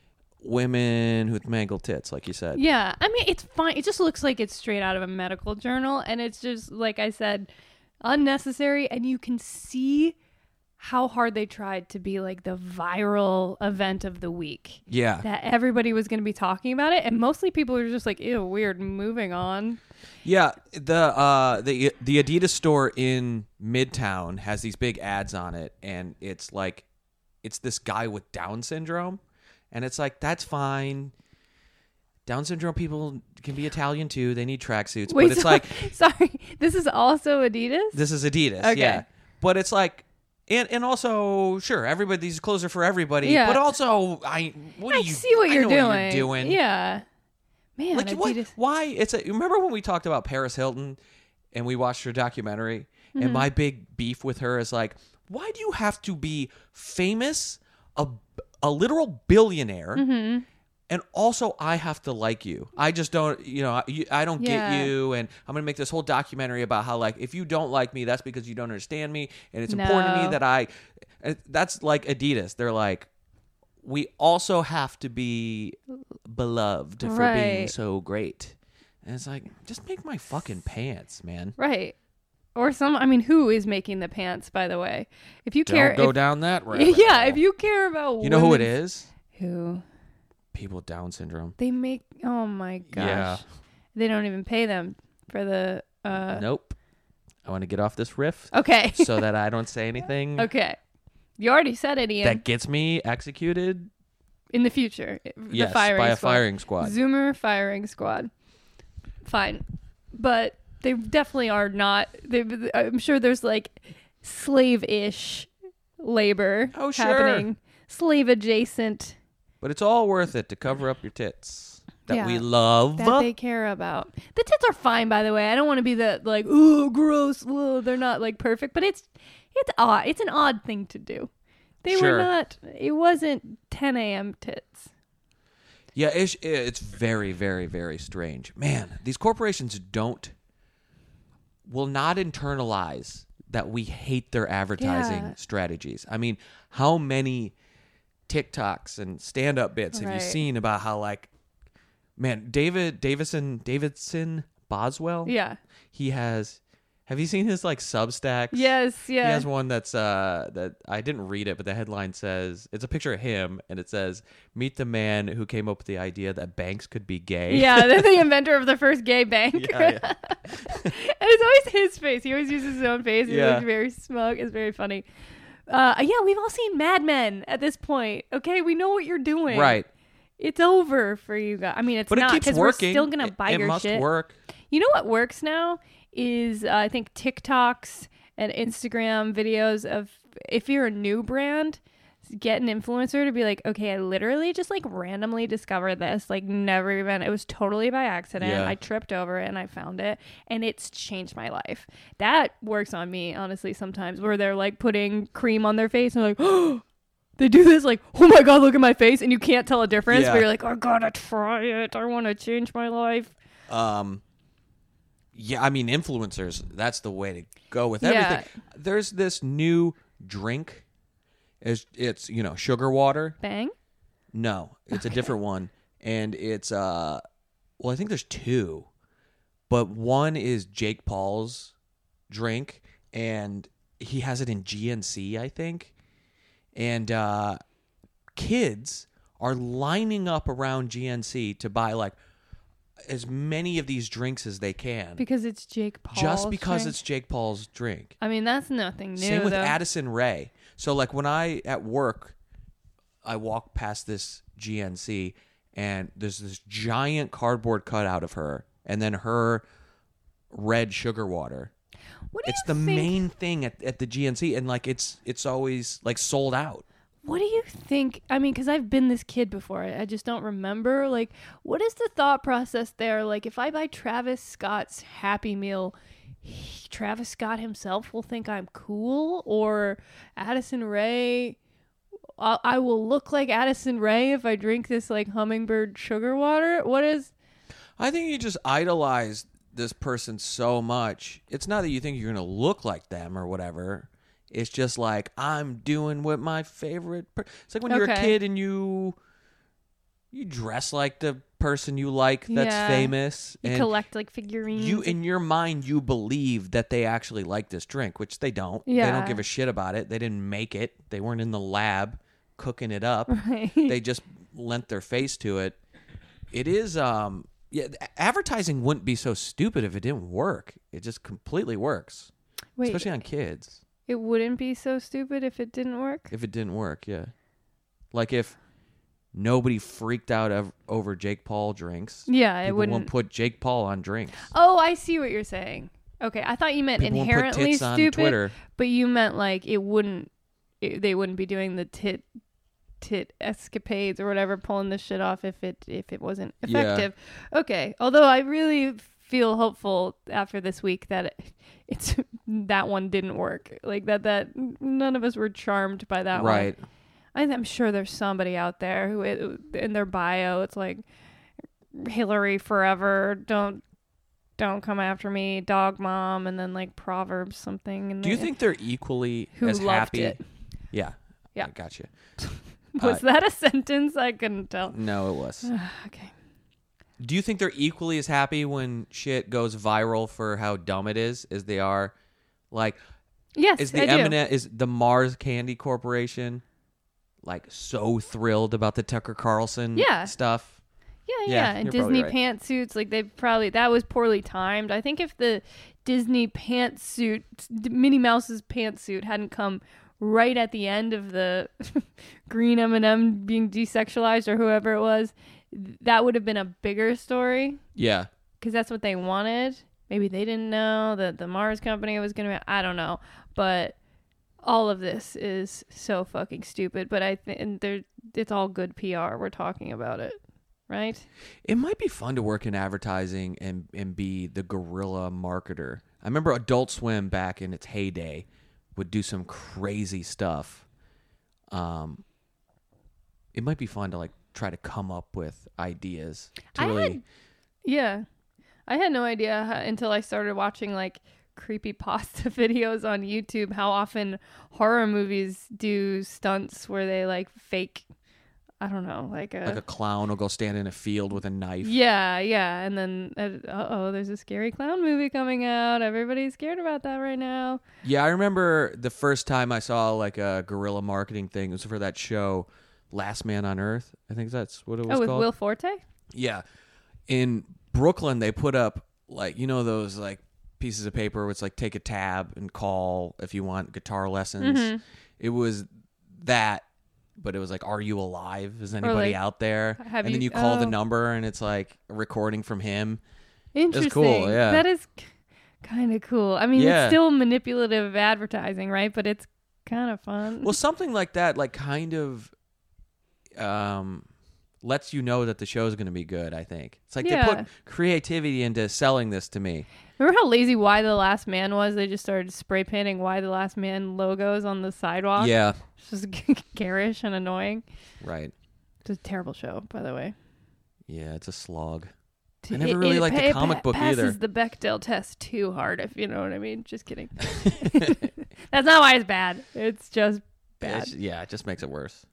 S3: women with mangled tits, like you said.
S2: Yeah. I mean, it's fine. It just looks like it's straight out of a medical journal, and it's just, like I said, unnecessary, and you can see how hard they tried to be like the viral event of the week.
S3: Yeah.
S2: That everybody was going to be talking about it, and mostly people were just like, ew, weird, moving on.
S3: Yeah, the Adidas store in Midtown has these big ads on it, and it's this guy with Down syndrome, and it's like, that's fine. Down syndrome people can be Italian too. They need tracksuits.
S2: Wait,
S3: but it's like,
S2: sorry, this is also Adidas?
S3: This is Adidas,
S2: okay.
S3: Yeah. But it's like, and also, sure, everybody, these clothes are for everybody.
S2: Yeah.
S3: But also, I
S2: see what you're
S3: doing.
S2: Yeah. Man,
S3: like,
S2: Adidas.
S3: Why? Remember when we talked about Paris Hilton and we watched her documentary, and my big beef with her is like, why do you have to be famous, a literal billionaire, and also I have to like you? I just don't, I don't get you, and I'm going to make this whole documentary about how, like, if you don't like me, that's because you don't understand me, and it's important to me that that's like Adidas. They're like, we also have to be beloved for being so great. And it's like, just make my fucking pants, man.
S2: Right. Or who is making the pants, by the way? If you
S3: Don't go down that road.
S2: Yeah, if you care about
S3: You know who it is?
S2: Who?
S3: People with Down syndrome.
S2: They make, oh my gosh.
S3: Yeah.
S2: They don't even pay them for the.
S3: Nope. I want to get off this riff
S2: Okay.
S3: so that I don't say anything
S2: Okay. You already said it, Ian.
S3: that gets me executed.
S2: In the future.
S3: Yes,
S2: The firing
S3: by a
S2: squad.
S3: firing squad.
S2: Zoomer firing squad. Fine. But they definitely are not. I'm sure there's like slave-ish labor
S3: Oh, sure.
S2: happening. Slave adjacent
S3: But it's all worth it to cover up your tits that
S2: Yeah.
S3: we love.
S2: that they care about. The tits are fine, by the way. I don't want to be the like, oh, gross. Ugh. They're not like perfect, but it's odd. It's an odd thing to do. They
S3: Sure.
S2: were not. It wasn't 10 a.m. tits.
S3: Yeah, it's very, very, very strange. Man, these corporations will not internalize that we hate their advertising
S2: Yeah.
S3: strategies. I mean, how many TikToks and stand-up bits have you
S2: Right.
S3: seen about how, like, man, Davidson Boswell?
S2: Yeah.
S3: He has. Have you seen his like Substacks?
S2: Yes. Yeah.
S3: He has one that's that I didn't read it, but the headline says it's a picture of him, and it says, "Meet the man who came up with the idea that banks could be gay."
S2: Yeah, they're the inventor of the first gay bank.
S3: Yeah.
S2: And it's always his face. He always uses his own face. He
S3: Yeah.
S2: looks very smug. It's very funny. Yeah, we've all seen Mad Men at this point. Okay, we know what you're doing.
S3: Right.
S2: It's over for you guys. I mean, it's
S3: But
S2: not
S3: it keeps
S2: because
S3: working.
S2: we're still gonna buy
S3: it
S2: your
S3: must
S2: shit.
S3: work.
S2: You know what works now is I think TikToks and Instagram videos of if you're a new brand, get an influencer to be like, okay, I literally just like randomly discovered this, like never even, it was totally by accident.
S3: Yeah.
S2: I tripped over it and I found it and it's changed my life. That works on me, honestly, sometimes where they're like putting cream on their face and they're like, oh, they do this like, oh my God, look at my face. And you can't tell a difference,
S3: Yeah.
S2: but you're like, I gotta try it. I want to change my life.
S3: Yeah, I mean, influencers, that's the way to go with
S2: Yeah.
S3: everything. There's this new drink. It's sugar water.
S2: Bang.
S3: No, it's a different one. And it's, well, I think there's two. But one is Jake Paul's drink, and he has it in GNC, I think. And kids are lining up around GNC to buy, like, as many of these drinks as they can.
S2: Because it's Jake Paul.
S3: Just because it's Jake Paul's drink.
S2: I mean, that's nothing new.
S3: Same with
S2: though.
S3: Addison Rae. So, like, when at work, I walk past this GNC, and there's this giant cardboard cutout of her, and then her red sugar water.
S2: What do
S3: It's
S2: you
S3: the
S2: think,
S3: main thing at the GNC, and, like, it's always, like, sold out.
S2: What do you think? I mean, because I've been this kid before. I just don't remember. Like, what is the thought process there? Like, if I buy Travis Scott's Happy Meal, Travis Scott himself will think I'm cool, or Addison Rae. I will look like Addison Rae if I drink this like hummingbird sugar water. What is?
S3: I think you just idolize this person so much. It's not that you think you're going to look like them or whatever. It's just like, I'm doing what my favorite... It's like when you're a
S2: Okay.
S3: kid and you dress like the person you like that's
S2: Yeah.
S3: famous.
S2: You
S3: And
S2: collect like figurines.
S3: you, in your mind, you believe that they actually like this drink, which they don't. They
S2: Yeah.
S3: don't give a shit about it. They didn't make it. They weren't in the lab cooking it up.
S2: Right.
S3: They just lent their face to it. It is... Yeah, advertising wouldn't be so stupid if it didn't work. It just completely works,
S2: Wait,
S3: especially on kids.
S2: it wouldn't be so stupid if it didn't work.
S3: If it didn't work, yeah. Like if nobody freaked out over Jake Paul drinks.
S2: Yeah, it
S3: people
S2: wouldn't.
S3: won't put Jake Paul on drinks.
S2: Oh, I see what you're saying. Okay, I thought you meant
S3: People won't put
S2: inherently
S3: tits on
S2: stupid,
S3: Twitter.
S2: but you meant like they wouldn't be doing the tit escapades or whatever, pulling this shit off if it wasn't
S3: Yeah.
S2: effective. Okay, although I really feel hopeful after this week that it's that one didn't work. Like that none of us were charmed by that one.
S3: Right.
S2: I'm sure there's somebody out there who in their bio it's like Hillary forever, don't come after me, dog mom, and then like Proverbs something. And
S3: Do you think they're equally
S2: who
S3: as
S2: loved
S3: happy?
S2: it?
S3: Yeah.
S2: Yeah.
S3: I gotcha.
S2: Was that a sentence? I couldn't tell.
S3: No, it was.
S2: Okay.
S3: Do you think they're equally as happy when shit goes viral for how dumb it is as they are? Like,
S2: Yes,
S3: is the
S2: I do.
S3: M&M, is the Mars Candy Corporation like so thrilled about the Tucker Carlson
S2: Yeah.
S3: stuff?
S2: Yeah, and
S3: you're
S2: Disney
S3: probably right.
S2: pantsuits, like that was poorly timed. I think if the Disney pantsuit, Minnie Mouse's pantsuit hadn't come right at the end of the green M&M being desexualized or whoever it was, that would have been a bigger story
S3: Yeah.
S2: because that's what they wanted. Maybe they didn't know that the Mars company was going to, I don't know, but all of this is so fucking stupid, but I think it's all good PR. We're talking about it. Right?
S3: It might be fun to work in advertising and be the guerrilla marketer. I remember Adult Swim back in its heyday would do some crazy stuff. It might be fun to like try to come up with ideas to
S2: I had no idea until I started watching like creepypasta videos on YouTube how often horror movies do stunts where they like fake, I don't know, like
S3: a clown will go stand in a field with a knife.
S2: Yeah, and then there's a scary clown movie coming out. Everybody's scared about that right now.
S3: Yeah, I remember the first time I saw like a guerrilla marketing thing. It was for that show, Last Man on Earth. I think that's what it was
S2: with
S3: called.
S2: Will Forte?
S3: Yeah, in Brooklyn they put up like those like pieces of paper where it's like take a tab and call if you want guitar lessons.
S2: Mm-hmm.
S3: It was that. But it was like, are you alive? Is anybody out there? And then you call the number and it's like a recording from him.
S2: Interesting.
S3: It's cool, yeah.
S2: That is kind of cool. I mean, it's still manipulative advertising, right? But it's kind of fun.
S3: Well, something like that, like kind of lets you know that the show is going to be good, I think. It's like they put creativity into selling this to me.
S2: Remember how lazy Why the Last Man was? They just started spray painting Why the Last Man logos on the sidewalk.
S3: Yeah.
S2: It's just garish and annoying.
S3: Right.
S2: It's a terrible show, by the way.
S3: Yeah, it's a slog. I never really liked the comic book either. It
S2: passes the Bechdel test too hard, if you know what I mean. Just kidding. That's not why it's bad. It's just bad.
S3: It just makes it worse.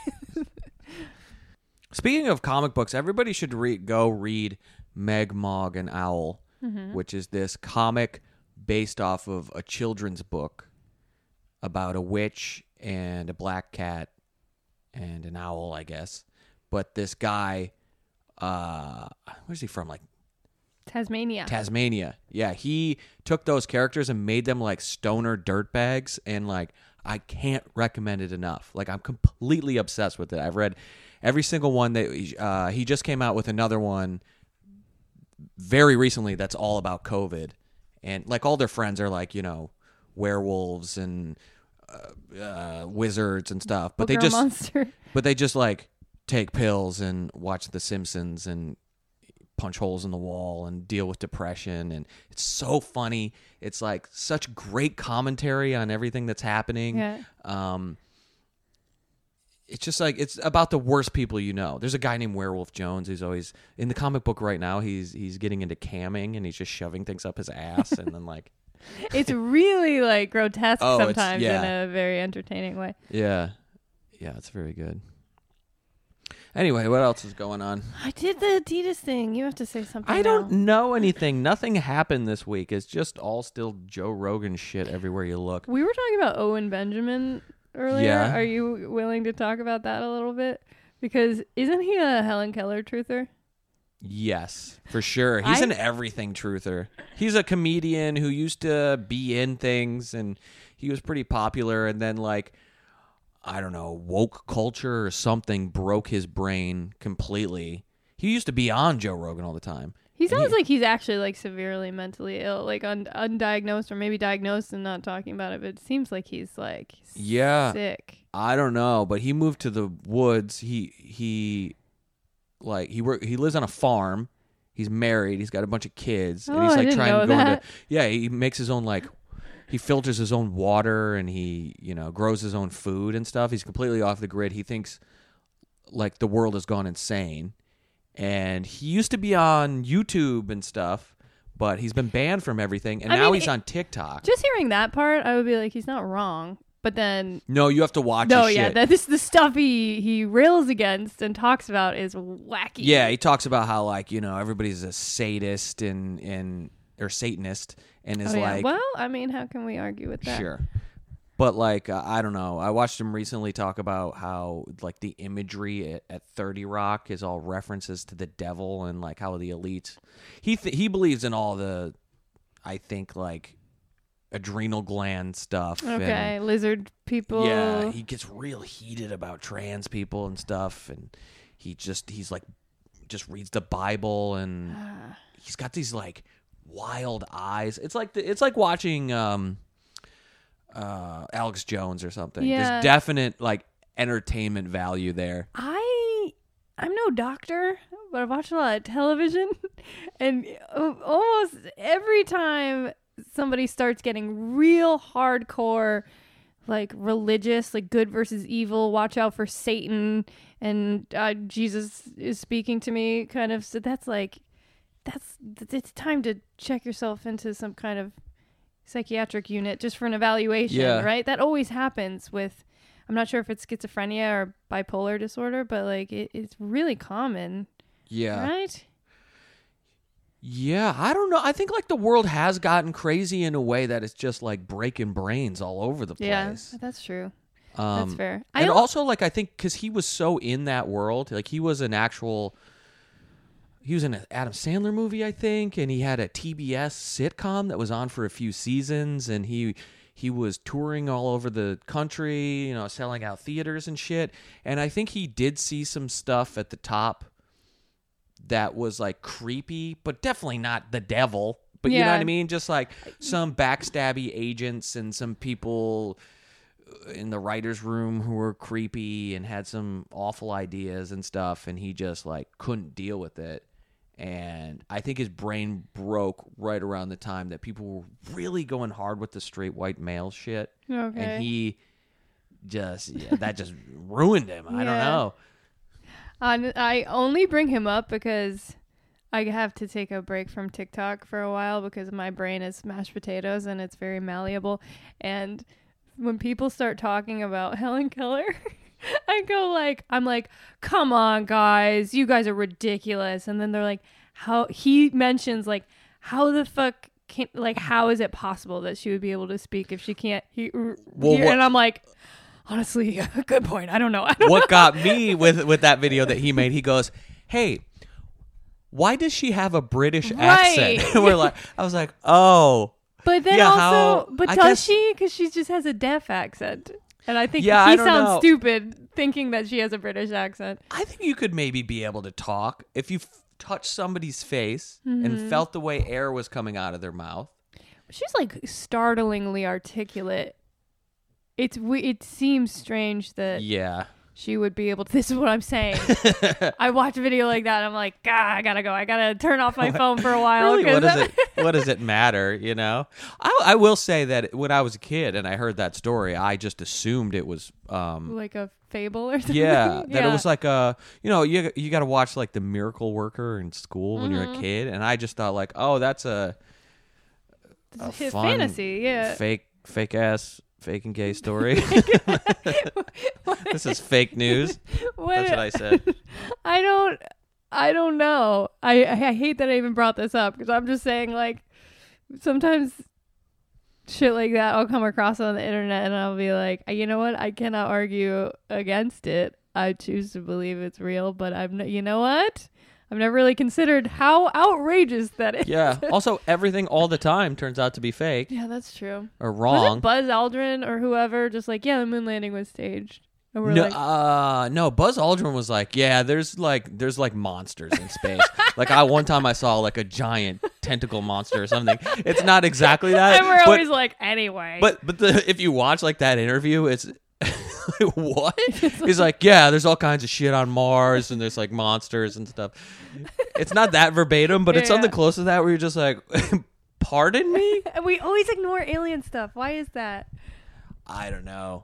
S3: Speaking of comic books, everybody should go read Meg, Mog, and Owl, which is this comic based off of a children's book about a witch and a black cat and an owl, I guess. But this guy, where's he from? Like Tasmania. Yeah, he took those characters and made them like stoner dirtbags, and like I can't recommend it enough. Like I'm completely obsessed with it. I've read every single one that he just came out with another one very recently that's all about COVID, and like all their friends are like werewolves and wizards and stuff, but they just like take pills and watch The Simpsons and punch holes in the wall and deal with depression, and it's so funny. It's like such great commentary on everything that's happening. It's just like it's about the worst people you know. There's a guy named Werewolf Jones who's always in the comic book right now. He's getting into camming and he's just shoving things up his ass and then like
S2: it's really like grotesque sometimes in a very entertaining way.
S3: Yeah, it's very good. Anyway, what else is going on?
S2: I did the Adidas thing. You have to say something.
S3: I don't know anything. Nothing happened this week. It's just all still Joe Rogan shit everywhere you look.
S2: We were talking about Owen Benjamin earlier.
S3: Yeah.
S2: Are you willing to talk about that a little bit? Because isn't he a Helen Keller truther?
S3: Yes, for sure. He's an everything truther. He's a comedian who used to be in things, and he was pretty popular, and then like I don't know, woke culture or something broke his brain completely. He used to be on Joe Rogan all the time.
S2: He sounds like he's actually like severely mentally ill, like undiagnosed or maybe diagnosed and not talking about it, but it seems like he's like sick.
S3: I don't know, but he moved to the woods. He lives on a farm. He's married. He's got a bunch of kids, and he's like trying to go into. Yeah, he makes his own like. He filters his own water and he, grows his own food and stuff. He's completely off the grid. He thinks like the world has gone insane. And he used to be on YouTube and stuff, but he's been banned from everything. And now he's on TikTok.
S2: Just hearing that part, I would be like, he's not wrong. But then...
S3: No, you have to watch his shit.
S2: The stuff he rails against and talks about is wacky.
S3: Yeah, he talks about how like, everybody's a sadist or Satanist. And is like,
S2: well, I mean, how can we argue with that?
S3: Sure. But like I don't know. I watched him recently talk about how like the imagery at 30 Rock is all references to the devil and like how the elites. He believes in all the, I think like adrenal gland stuff.
S2: Okay,
S3: and,
S2: lizard people.
S3: yeah, he gets real heated about trans people and stuff, and he's like just reads the Bible and he's got these like wild eyes. It's like watching Alex Jones or something.
S2: Yeah.
S3: There's definite like entertainment value there.
S2: I'm no doctor, but I've watched a lot of television, and almost every time somebody starts getting real hardcore, like religious, like good versus evil, watch out for Satan, and Jesus is speaking to me, kind of. So it's time to check yourself into some kind of psychiatric unit just for an evaluation,
S3: Yeah.
S2: right? That always happens with, I'm not sure if it's schizophrenia or bipolar disorder, but like it's really common,
S3: Yeah.
S2: right?
S3: Yeah, I don't know. I think like the world has gotten crazy in a way that it's just like breaking brains all over the place.
S2: Yeah, that's true. That's fair.
S3: And also like I think because he was so in that world, like he was in an Adam Sandler movie, I think, and he had a TBS sitcom that was on for a few seasons, and he was touring all over the country, selling out theaters and shit. And I think he did see some stuff at the top that was like creepy, but definitely not the devil. But you know what I mean? Just like some backstabby agents and some people in the writer's room who were creepy and had some awful ideas and stuff, and he just like couldn't deal with it. And I think his brain broke right around the time that people were really going hard with the straight white male shit.
S2: Okay.
S3: And he just, that just ruined him. I don't know.
S2: I only bring him up because I have to take a break from TikTok for a while because my brain is mashed potatoes and it's very malleable. And when people start talking about Helen Keller, I'm like, come on, guys, you guys are ridiculous. And then they're like, how he mentions like, how the fuck can, like, how is it possible that she would be able to speak if she can't hear? And I'm like, honestly, good point. I don't know.
S3: What got me with that video that he made, he goes, hey, why does she have a British accent? I was like, oh.
S2: But then does she? Because she just has a deaf accent. And I think he sounds stupid thinking that she has a British accent.
S3: I think you could maybe be able to talk if you touched somebody's face and felt the way air was coming out of their mouth.
S2: She's like startlingly articulate. It seems strange that she would be able to. This is what I'm saying. I watch a video like that and I'm like, I gotta go. I gotta turn off my phone for a while.
S3: Really, what does it matter, I will say that when I was a kid and I heard that story, I just assumed it was
S2: like a fable or something.
S3: Yeah, that it was like you got to watch like The Miracle Worker in school when you're a kid, and I just thought like, oh, that's a
S2: his
S3: fun,
S2: fantasy,
S3: fake ass, fake and gay story. This is fake news. That's what I said.
S2: I don't know. I hate that I even brought this up because I'm just saying like sometimes shit like that I'll come across on the internet and I'll be like, you know what? I cannot argue against it. I choose to believe it's real, but you know what? I've never really considered how outrageous that is.
S3: Yeah. Also, everything all the time turns out to be fake.
S2: Yeah, that's true.
S3: Or wrong.
S2: Was it Buzz Aldrin or whoever just like, the moon landing was staged? And we're
S3: no, Buzz Aldrin was like, there's like monsters in space. Like one time I saw like a giant tentacle monster or something. It's not exactly that.
S2: And we're always like, anyway.
S3: But if you watch like that interview, it's what? He's like, there's all kinds of shit on Mars and there's like monsters and stuff. It's not that verbatim, but it's something close to that where you're just like, pardon me?
S2: We always ignore alien stuff. Why is that?
S3: I don't know.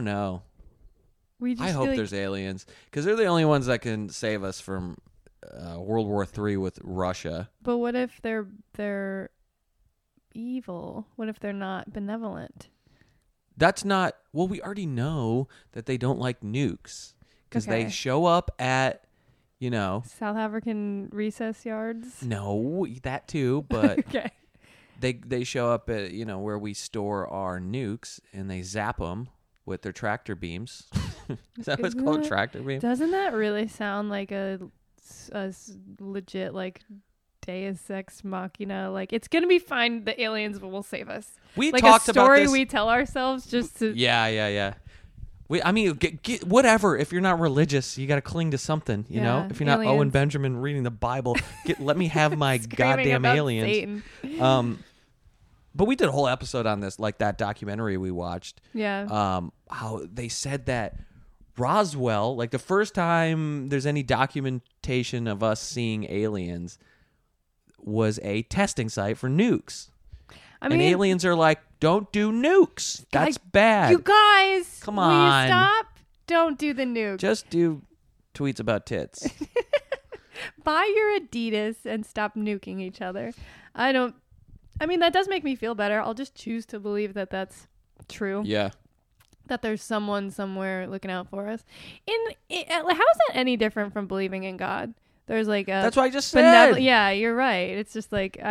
S2: I
S3: hope there's aliens because they're the only ones that can save us from World War III with Russia.
S2: But what if they're evil? What if they're not benevolent?
S3: That's not... Well, we already know that they don't like nukes because they show up at,
S2: South African recess yards?
S3: No, that too, but...
S2: Okay.
S3: They show up at where we store our nukes, and they zap them with their tractor beams. Is that what it's called, tractor beam?
S2: Doesn't that really sound like a legit like Deus Ex Machina? Like, it's gonna be fine. The aliens will save us.
S3: We
S2: like
S3: talked
S2: a story
S3: about this.
S2: we tell ourselves just to.
S3: Yeah. Get whatever. If you're not religious, you got to cling to something. You know, if you're not
S2: aliens.
S3: Owen Benjamin reading the Bible, let me have my
S2: Screaming
S3: goddamn
S2: about
S3: aliens.
S2: Satan.
S3: But we did a whole episode on this, like that documentary we watched.
S2: Yeah.
S3: How they said that Roswell, like the first time there's any documentation of us seeing aliens, was a testing site for nukes. And aliens are like, don't do nukes. That's bad.
S2: You guys,
S3: come
S2: will
S3: on,
S2: you stop? Don't do the nuke.
S3: Just do tweets about tits.
S2: Buy your Adidas and stop nuking each other. That does make me feel better. I'll just choose to believe that that's true.
S3: Yeah.
S2: That there's someone somewhere looking out for us. How is that any different from believing in God? There's like a
S3: that's what I just said.
S2: Yeah, you're right. It's just like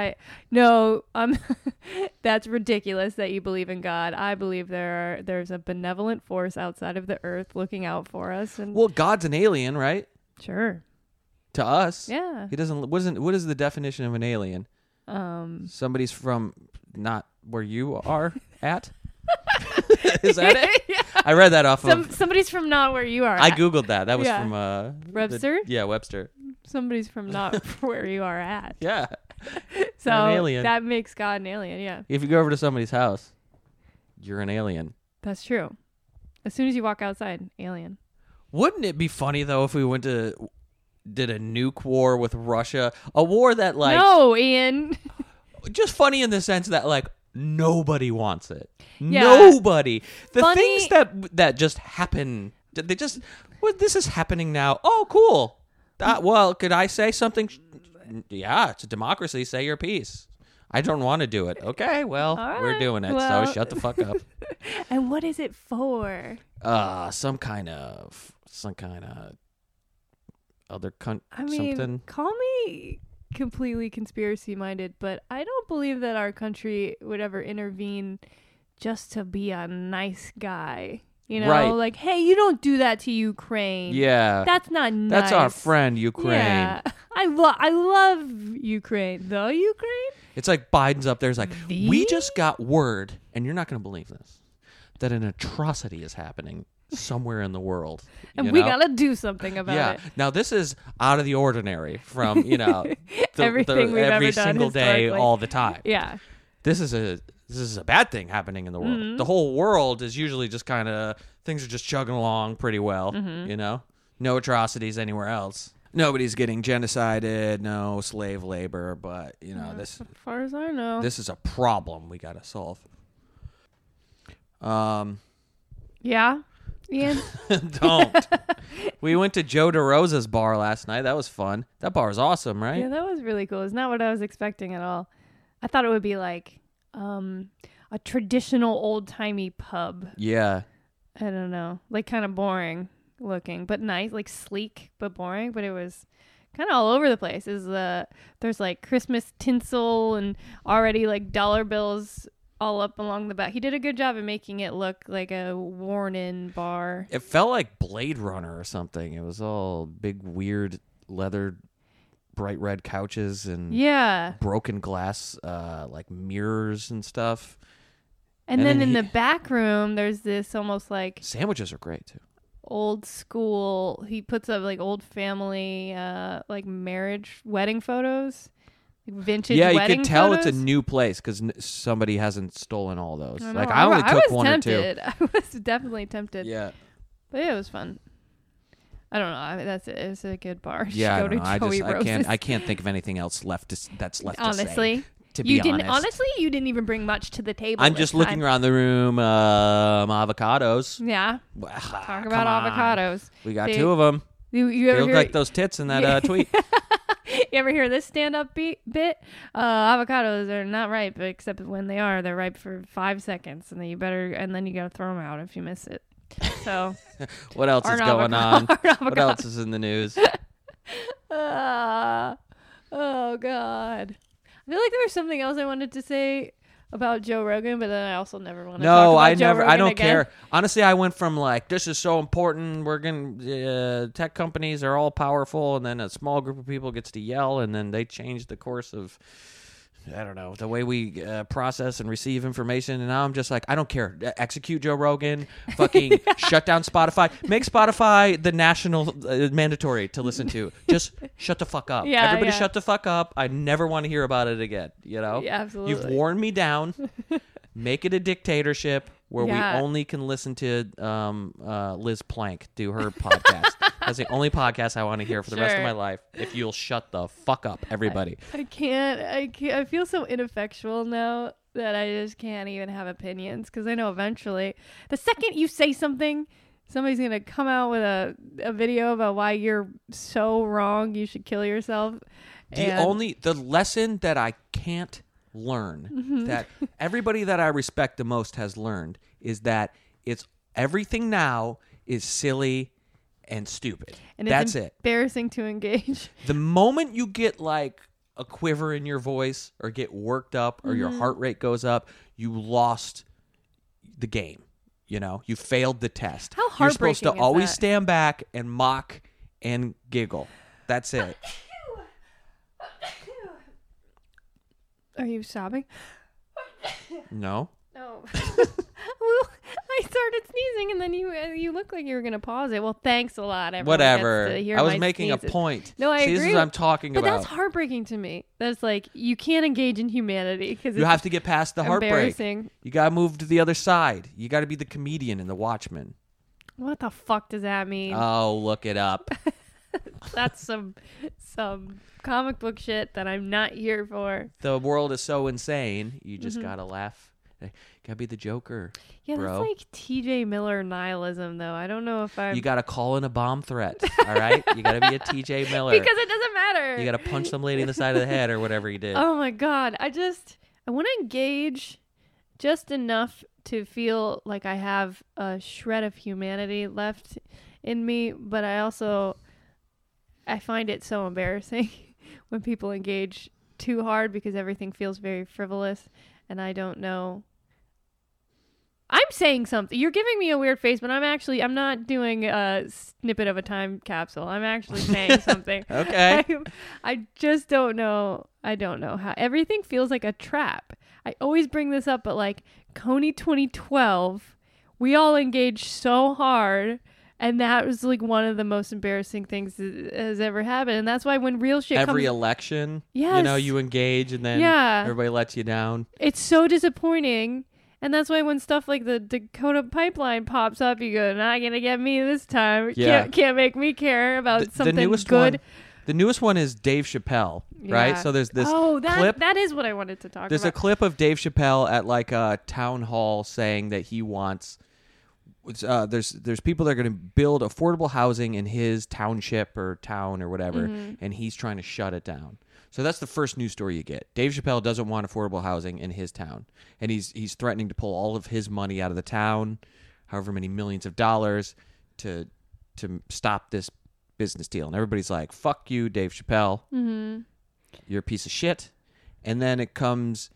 S2: that's ridiculous that you believe in God. I believe there's a benevolent force outside of the earth looking out for us. And
S3: well, God's an alien, right?
S2: Sure.
S3: To us.
S2: Yeah.
S3: He doesn't. What is the definition of an alien? Somebody's from not where you are at. Is that it?
S2: Yeah.
S3: I read that off of
S2: somebody's from not where you are.
S3: I googled that. That was from
S2: Webster.
S3: Webster.
S2: Somebody's from not where you are at.
S3: Yeah.
S2: So
S3: an alien.
S2: That makes God an alien. Yeah.
S3: If you go over to somebody's house, you're an alien.
S2: That's true. As soon as you walk outside, alien.
S3: Wouldn't it be funny though if we did a nuke war with Russia, a war that
S2: no, Ian.
S3: Just funny in the sense that nobody wants it.
S2: Yeah.
S3: Nobody. The
S2: Funny.
S3: things that just happen. They just. Well, this is happening now. Oh, cool. Well, could I say something? Yeah, it's a democracy. Say your piece. I don't want to do it. Okay, well,
S2: All
S3: we're
S2: right,
S3: doing it.
S2: well.
S3: So shut the fuck up.
S2: And what is it for?
S3: Some kind of other something.
S2: Call me completely conspiracy minded, but I don't believe that our country would ever intervene just to be a nice guy. You know,
S3: Right.
S2: like, hey, you don't do that to Ukraine.
S3: Yeah,
S2: That's not nice.
S3: that's our friend Ukraine.
S2: Yeah. I love Ukraine. The Ukraine?
S3: It's like Biden's up there's like,
S2: The?
S3: we just got word, and you're not going to believe this, that an atrocity is happening somewhere in the world.
S2: And we got to do something about it.
S3: Now, this is out of the ordinary from,
S2: Everything we've
S3: every
S2: ever done
S3: single day,
S2: historically.
S3: all the time.
S2: Yeah.
S3: This is a bad thing happening in the world.
S2: Mm-hmm.
S3: The whole world is usually just kind of, things are just chugging along pretty well,
S2: Mm-hmm.
S3: No atrocities anywhere else. Nobody's getting genocided, no slave labor, but,
S2: As far as I know.
S3: this is a problem we got to solve.
S2: Yeah. Ian?
S3: Don't. We went to Joe DeRosa's bar last night. That was fun. That bar is awesome, right?
S2: Yeah, that was really cool. It's not what I was expecting at all. I thought it would be like a traditional old-timey pub.
S3: Yeah.
S2: I don't know. Like kind of boring looking, but nice, like sleek but boring, but it was kind of all over the place. There's like Christmas tinsel and already like dollar bills all up along the back. He did a good job of making it look like a worn-in bar.
S3: It felt like Blade Runner or something. It was all big, weird leather, bright red couches and
S2: Yeah.
S3: broken glass, like mirrors and stuff.
S2: And
S3: And
S2: then
S3: then
S2: in
S3: he-
S2: the back room, there's this almost like
S3: Sandwiches are great too.
S2: old school. He puts up like old family, like marriage, wedding photos, like vintage.
S3: Yeah, you
S2: wedding
S3: could tell
S2: photos.
S3: it's a new place because somebody hasn't stolen all those.
S2: I
S3: Like
S2: know.
S3: I only took
S2: was
S3: one
S2: tempted.
S3: or
S2: I was definitely tempted.
S3: two. Yeah.
S2: But yeah, it was fun. I don't know. I mean, that's it. It's a good bar. You
S3: Yeah, I
S2: should
S3: don't
S2: go
S3: know.
S2: to Joey Rose's.
S3: I can't think of anything else left that's left to
S2: Honestly,
S3: say. To be
S2: you didn't.
S3: honest.
S2: Honestly, you didn't even bring much to the table.
S3: I'm
S2: this
S3: just looking
S2: time.
S3: around the room. Avocados.
S2: Yeah. Talk about avocados.
S3: We got
S2: They-
S3: two of them.
S2: You
S3: They
S2: ever
S3: look
S2: hear?
S3: like those tits in that tweet.
S2: You ever hear this stand-up bit? Avocados are not ripe, except when they are. They're ripe for 5 seconds, and then you gotta throw them out if you miss it. So,
S3: What else is
S2: Aren't
S3: going on?
S2: avocados-
S3: What else is in the news?
S2: oh God. I feel like there was something else I wanted to say about Joe Rogan, but then I also never want to
S3: No,
S2: talk about
S3: I
S2: Joe
S3: never.
S2: Rogan
S3: I don't
S2: again.
S3: care. Honestly, I went from like, this is so important. We're gonna tech companies are all powerful, and then a small group of people gets to yell, and then they change the course of, I don't know, the way we process and receive information. And now I'm just like, I don't care. Execute Joe Rogan. Fucking shut down Spotify. Make Spotify the national mandatory to listen to. Just shut the fuck up.
S2: Yeah,
S3: Everybody
S2: yeah.
S3: shut the fuck up. I never want to hear about it again. You know?
S2: Yeah, absolutely.
S3: You've worn me down. Make it a dictatorship where
S2: Yeah.
S3: we only can listen to Liz Plank do her podcast. That's the only podcast I want to hear for the rest of
S2: Sure.
S3: my life. If you'll shut the fuck up, everybody.
S2: I can't. I feel so ineffectual now that I just can't even have opinions because I know eventually, the second you say something, somebody's gonna come out with a video about why you're so wrong. You should kill yourself.
S3: The lesson that I can't learn, that everybody that I respect the most has learned, is that it's everything now is silly and stupid.
S2: And
S3: That's
S2: it's
S3: it.
S2: embarrassing to engage.
S3: The moment you get like a quiver in your voice or get worked up or your heart rate goes up, you lost the game. You know, you failed the test.
S2: How
S3: You're supposed to
S2: heartbreaking is
S3: always
S2: that?
S3: stand back and mock and giggle. That's it.
S2: Are you sobbing?
S3: No.
S2: No. Well, I started sneezing, and then you look like you were gonna pause it. Well, thanks a lot, everyone.
S3: Whatever.
S2: Gets to hear
S3: I was
S2: my
S3: making
S2: sneezes.
S3: a point.
S2: No, I
S3: See,
S2: agree.
S3: This is what I'm talking
S2: But
S3: about.
S2: that's heartbreaking to me. That's like you can't engage in humanity because
S3: You have to get past the heartbreak.
S2: embarrassing.
S3: You got to move to the other side. You got to be the comedian and the watchman.
S2: What the fuck does that mean?
S3: Oh, look it up.
S2: That's some comic book shit that I'm not here for.
S3: The world is so insane. You
S2: Mm-hmm.
S3: just got to laugh. Got to be the Joker.
S2: Yeah,
S3: bro.
S2: that's like T.J. Miller nihilism, though. I don't know if I'm
S3: You got to call in a bomb threat. All right? You got to be a TJ Miller.
S2: because it doesn't matter.
S3: You got to punch some lady in the side of the head or whatever he did.
S2: Oh my god, I want to engage just enough to feel like I have a shred of humanity left in me, but I find it so embarrassing when people engage too hard because everything feels very frivolous and I don't know. I'm saying something. You're giving me a weird face, but I'm not doing a snippet of a time capsule. I'm actually saying something.
S3: Okay.
S2: I just don't know. I don't know how. Everything feels like a trap. I always bring this up, but like Coney 2012, we all engaged so hard, and that was like one of the most embarrassing things that has ever happened. And that's why when real shit
S3: Every
S2: comes,
S3: election,
S2: Yes.
S3: you engage and then
S2: Yeah.
S3: everybody lets you down.
S2: it's so disappointing. And that's why when stuff like the Dakota pipeline pops up, you go, "Not gonna get me this time.
S3: Yeah.
S2: Can't make me care about something
S3: the newest
S2: good."
S3: one. The newest one is Dave Chappelle, right?
S2: Yeah.
S3: So there's this
S2: that
S3: clip.
S2: is what I wanted to talk
S3: There's a
S2: about.
S3: clip of Dave Chappelle at like a town hall saying that he wants. There's people that are going to build affordable housing in his township or town or whatever, and he's trying to shut it down. So that's the first news story you get. Dave Chappelle doesn't want affordable housing in his town, and he's threatening to pull all of his money out of the town, however many millions of dollars, to stop this business deal. And everybody's like, "Fuck you, Dave Chappelle. You're a piece of shit." And then it comes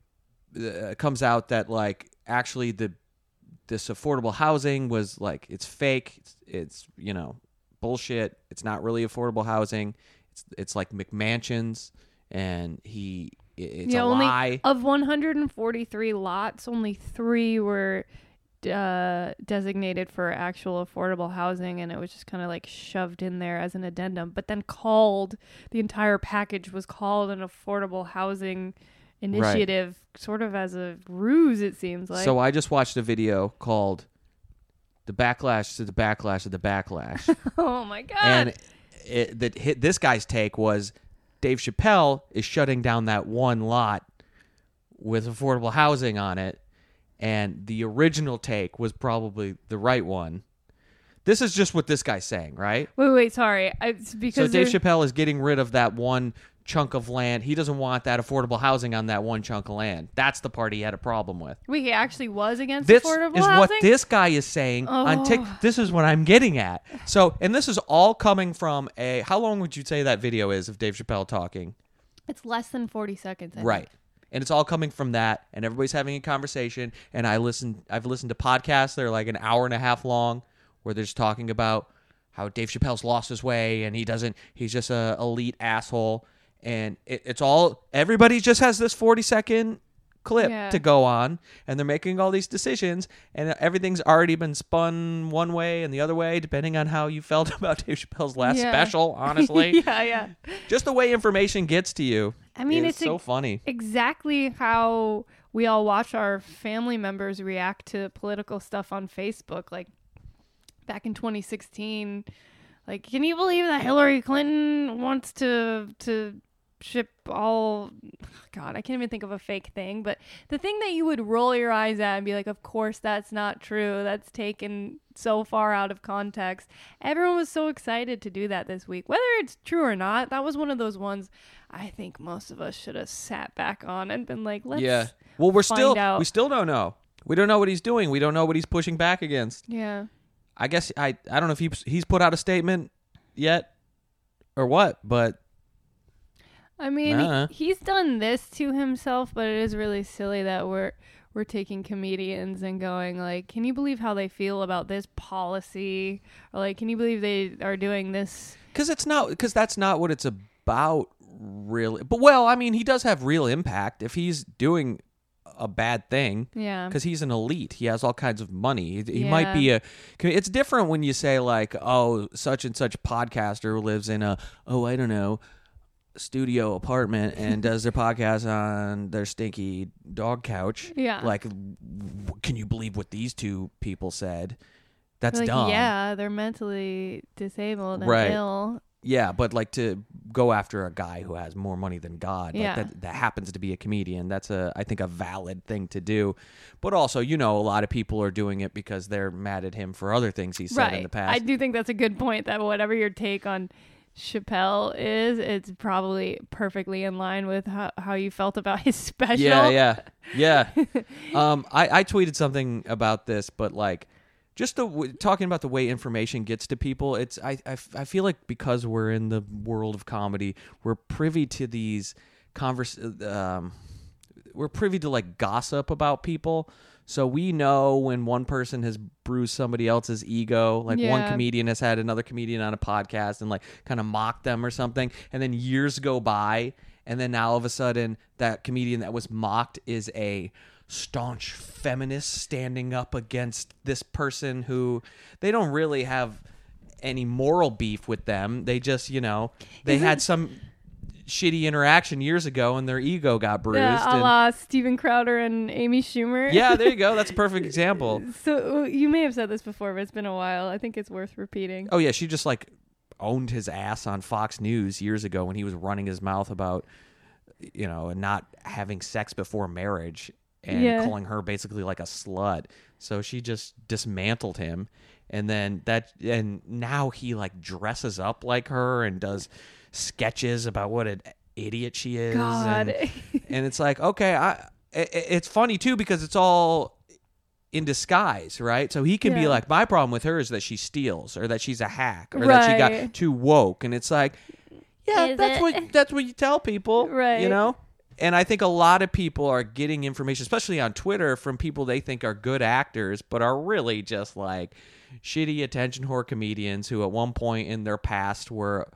S3: out that like actually this affordable housing was like it's fake. It's bullshit. It's not really affordable housing. It's like McMansions, and it's a
S2: only,
S3: lie.
S2: Of 143 lots, only 3 were designated for actual affordable housing, and it was just kind of like shoved in there as an addendum. But then the entire package was called an affordable housing initiative, sort of as a ruse, it seems like.
S3: So I just watched a video called "The Backlash to the Backlash of the Backlash,"
S2: Oh my god!
S3: and this guy's take was Dave Chappelle is shutting down that one lot with affordable housing on it, and the original take was probably the right one. This is just what this guy's saying, right?
S2: Wait, sorry. It's because
S3: So Dave Chappelle is getting rid of that one chunk of land. He doesn't want that affordable housing on that one chunk of land. That's the part he had a problem with.
S2: Wait, he actually was against
S3: This
S2: affordable
S3: is
S2: housing?
S3: what this guy is saying on TikTok. This is what I'm getting at. So, and this is all coming from how long would you say that video is of Dave Chappelle talking?
S2: It's less than 40 seconds. I
S3: Right.
S2: think.
S3: And it's all coming from that, and everybody's having a conversation. And I've listened to podcasts that are like an hour and a half long, where they're just talking about how Dave Chappelle's lost his way, and he's just a elite asshole. And it's all, everybody just has this 40-second clip to go on, and they're making all these decisions, and everything's already been spun one way and the other way, depending on how you felt about Dave Chappelle's last special, honestly.
S2: Yeah.
S3: Just the way information gets to you.
S2: I mean,
S3: it's so funny.
S2: Exactly how we all watch our family members react to political stuff on Facebook. Like back in 2016, like, can you believe that Hillary Clinton wants to ship all, God, I can't even think of a fake thing, but the thing that you would roll your eyes at and be like, of course that's not true, that's taken so far out of context. Everyone was so excited to do that this week. Whether it's true or not, that was one of those ones I think most of us should have sat back on and been like, let's
S3: well, we still don't know. We don't know what he's doing. We don't know what he's pushing back against.
S2: Yeah.
S3: I guess I don't know if he's put out a statement yet or what, but
S2: I mean, he's done this to himself, but it is really silly that we're taking comedians and going like, can you believe how they feel about this policy? Or like, can you believe they are doing this? Because
S3: that's not what it's about, really. But well, I mean, he does have real impact if he's doing a bad thing.
S2: Yeah.
S3: Because he's an elite. He has all kinds of money. He might be it's different when you say like, oh, such and such podcaster lives in I don't know, studio apartment and does their podcast on their stinky dog couch.
S2: Yeah.
S3: Like, can you believe what these two people said? That's
S2: like,
S3: dumb.
S2: Yeah, they're mentally disabled and ill.
S3: Yeah, but like to go after a guy who has more money than God, like that happens to be a comedian. That's I think a valid thing to do. But also, a lot of people are doing it because they're mad at him for other things he said in the past.
S2: I do think that's a good point, that whatever your take on Chappelle is, it's probably perfectly in line with how you felt about his special.
S3: Yeah. I tweeted something about this, but like, just talking about the way information gets to people, it's I feel like because we're in the world of comedy, we're privy to these we're privy to like gossip about people. So we know when one person has bruised somebody else's ego, like one comedian has had another comedian on a podcast and like kind of mocked them or something, and then years go by, and then now all of a sudden that comedian that was mocked is a staunch feminist standing up against this person who they don't really have any moral beef with them. They just, they had some shitty interaction years ago and their ego got bruised.
S2: Yeah, a la Steven Crowder and Amy Schumer.
S3: Yeah, there you go. That's a perfect example.
S2: So you may have said this before, but it's been a while. I think it's worth repeating.
S3: Oh, yeah. She just like owned his ass on Fox News years ago when he was running his mouth about, not having sex before marriage and calling her basically like a slut. So she just dismantled him. And then now he like dresses up like her and does sketches about what an idiot she is.
S2: God.
S3: And it's like, okay, it's funny too because it's all in disguise, right? So he can be like, my problem with her is that she steals or that she's a hack or that she got too woke. And it's like, that's what you tell people,
S2: right?
S3: And I think a lot of people are getting information, especially on Twitter, from people they think are good actors, but are really just like shitty attention whore comedians who at one point in their past were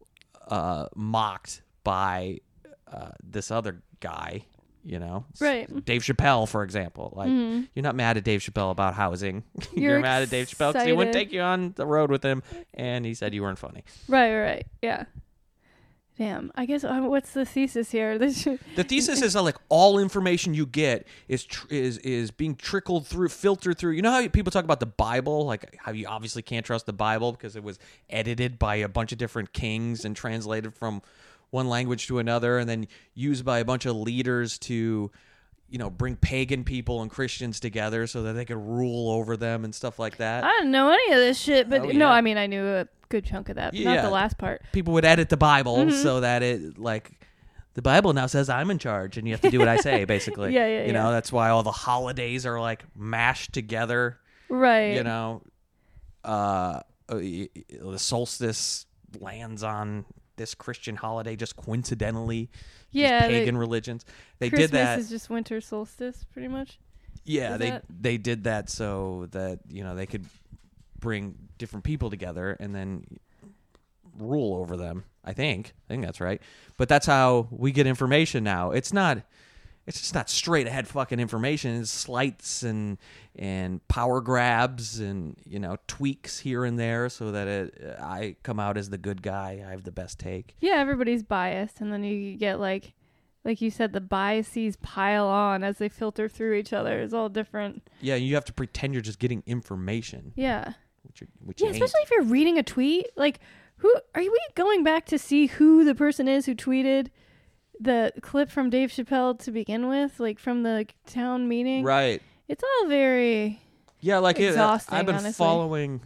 S3: mocked by this other guy,
S2: right?
S3: Dave Chappelle, for example. Like, you're not mad at Dave Chappelle about housing. You're mad at Dave Chappelle because he wouldn't take you on the road with him, and he said you weren't funny.
S2: Right. Yeah. Damn. I guess what's the thesis here?
S3: The thesis is that like all information you get is being filtered through. You know how people talk about the Bible, like how you obviously can't trust the Bible because it was edited by a bunch of different kings and translated from one language to another, and then used by a bunch of leaders to, bring pagan people and Christians together so that they could rule over them and stuff like that.
S2: I didn't know any of this shit, but no, I mean I knew a good chunk of that, not the last part.
S3: People would edit the Bible so that it like the Bible now says I'm in charge and you have to do what I say, basically.
S2: Yeah.
S3: That's why all the holidays are like mashed together.
S2: Right.
S3: The solstice lands on this Christian holiday just coincidentally.
S2: Yeah,
S3: these pagan religions. They
S2: Christmas
S3: did that.
S2: is just winter solstice, pretty much.
S3: Yeah,
S2: Is
S3: they did that so that they could bring different people together and then rule over them. I think that's right. But that's how we get information now. It's just not straight ahead fucking information. It's slights and power grabs and tweaks here and there so that I come out as the good guy. I have the best take.
S2: Yeah, everybody's biased, and then you get like you said, the biases pile on as they filter through each other. It's all different.
S3: Yeah, you have to pretend you're just getting information.
S2: Yeah.
S3: Which you ain't.
S2: Especially if you're reading a tweet. Like, who are we going back to see who the person is who tweeted the clip from Dave Chappelle to begin with, like from the town meeting?
S3: Right.
S2: It's all very exhausting.
S3: I've been
S2: honestly.
S3: following.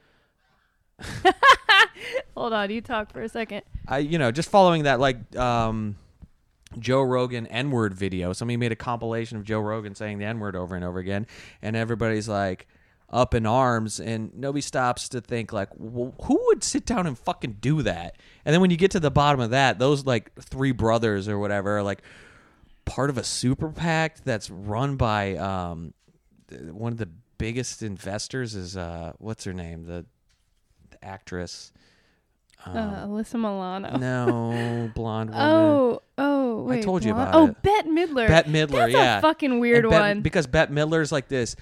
S2: Hold on, you talk for a second.
S3: Just following that Joe Rogan N-word video. Somebody made a compilation of Joe Rogan saying the N-word over and over again, and everybody's like up in arms, and nobody stops to think like, well, who would sit down and fucking do that? And then when you get to the bottom of that, those like three brothers or whatever are like part of a super PAC that's run by one of the biggest investors is what's her name, the actress.
S2: Alyssa Milano.
S3: No, blonde woman.
S2: Oh, wait.
S3: I told you about
S2: it.
S3: it.
S2: Bette Midler.
S3: Bette Midler,
S2: That's a fucking weird one.
S3: Because Bette Midler's like this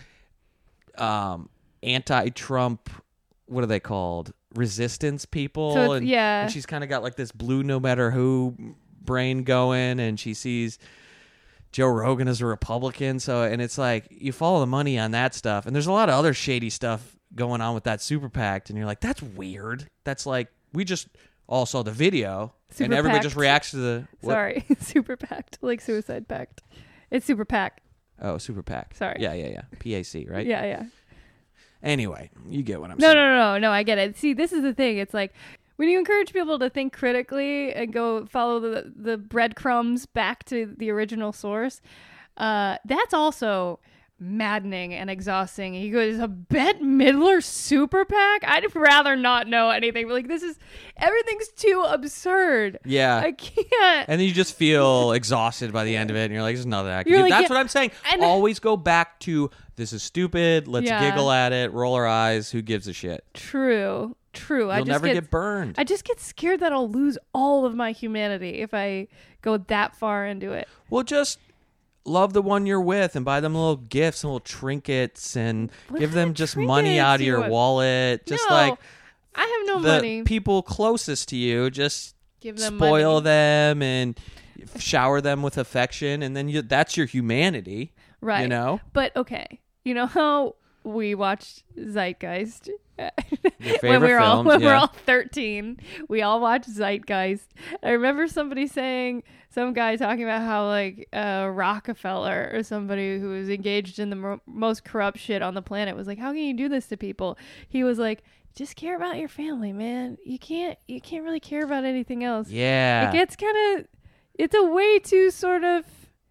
S3: anti-Trump, what are they called? Resistance people.
S2: So
S3: and,
S2: yeah.
S3: and she's kind of got like this blue no matter who brain going, and she sees Joe Rogan as a Republican. And it's like you follow the money on that stuff. And there's a lot of other shady stuff going on with that super PAC. And you're like, that's weird. That's like, we just all saw the video,
S2: Super
S3: and everybody
S2: packed.
S3: just reacts to the... What?
S2: Sorry, super packed, like suicide pact. It's super pack.
S3: Oh, super PAC.
S2: Sorry.
S3: Yeah. PAC, right?
S2: Yeah.
S3: Anyway, you get what I'm saying.
S2: No, I get it. See, this is the thing. It's like when you encourage people to think critically and go follow the breadcrumbs back to the original source, that's also maddening and exhausting. He goes, a Bette Midler super PAC? I'd rather not know anything. Like, everything's too absurd.
S3: Yeah.
S2: I can't.
S3: And then you just feel exhausted by the end of it, and you're like, there's nothing I can
S2: You're
S3: do.
S2: like,
S3: That's
S2: yeah,
S3: what I'm saying.
S2: and-
S3: Always go back to, this is stupid, let's
S2: Yeah.
S3: giggle at it, roll our eyes, who gives a shit?
S2: True.
S3: You'll never get burned.
S2: I just get scared that I'll lose all of my humanity if I go that far into it.
S3: Well, just love the one you're with and buy them little gifts and little trinkets and
S2: What
S3: give
S2: kind
S3: them
S2: of
S3: just money
S2: trinkets
S3: out of
S2: do
S3: your
S2: you want?
S3: wallet. Just
S2: No,
S3: like
S2: I have no
S3: the
S2: money.
S3: people closest to you, just
S2: Give them
S3: spoil
S2: money.
S3: them and shower them with affection, and then that's your humanity.
S2: Right.
S3: You know?
S2: But okay. You know how we watched Zeitgeist?
S3: Your favorite
S2: when we were all
S3: film,
S2: when we were
S3: yeah.
S2: all 13, we all watched Zeitgeist. I remember somebody saying, some guy talking about how like Rockefeller or somebody who was engaged in the most corrupt shit on the planet was like, how can you do this to people? He was like, just care about your family, man. You can't really care about anything else.
S3: Yeah.
S2: It gets it's a way to sort of,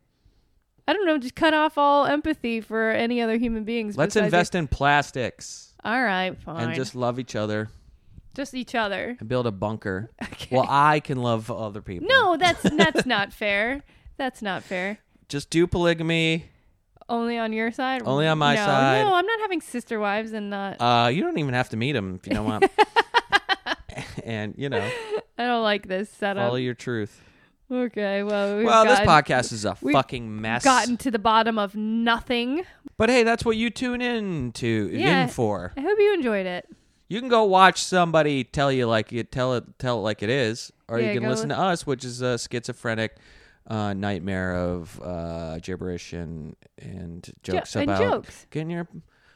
S2: I don't know, just cut off all empathy for any other human beings.
S3: Let's
S2: besides
S3: invest in plastics
S2: All right, fine.
S3: and just love each other
S2: just each other.
S3: and build a bunker.
S2: Okay.
S3: Well, I can love other people.
S2: No, that's not fair. That's not fair.
S3: Just do polygamy.
S2: Only on your side?
S3: Only on my side.
S2: No, I'm not having sister wives and not.
S3: You don't even have to meet them if you don't want. And,
S2: I don't like this setup.
S3: follow your truth.
S2: Okay, well,
S3: This podcast is a
S2: we've
S3: fucking mess.
S2: gotten to the bottom of nothing.
S3: But hey, that's what you tune in for.
S2: I hope you enjoyed it.
S3: You can go watch somebody tell you tell it like it is, or
S2: Yeah,
S3: you can
S2: go
S3: listen to us, which is a schizophrenic nightmare of gibberish and jokes
S2: and
S3: about
S2: jokes.
S3: getting your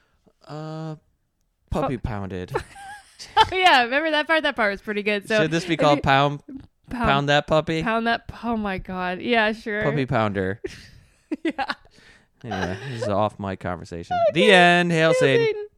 S3: puppy pounded.
S2: Oh yeah, remember that part? That part was pretty good. So
S3: Should this be called pound that puppy?
S2: Pound that. Oh my god. Yeah, sure.
S3: Puppy pounder.
S2: Yeah.
S3: Anyway, this is an off mic conversation. The end. Hail Satan.
S2: Satan.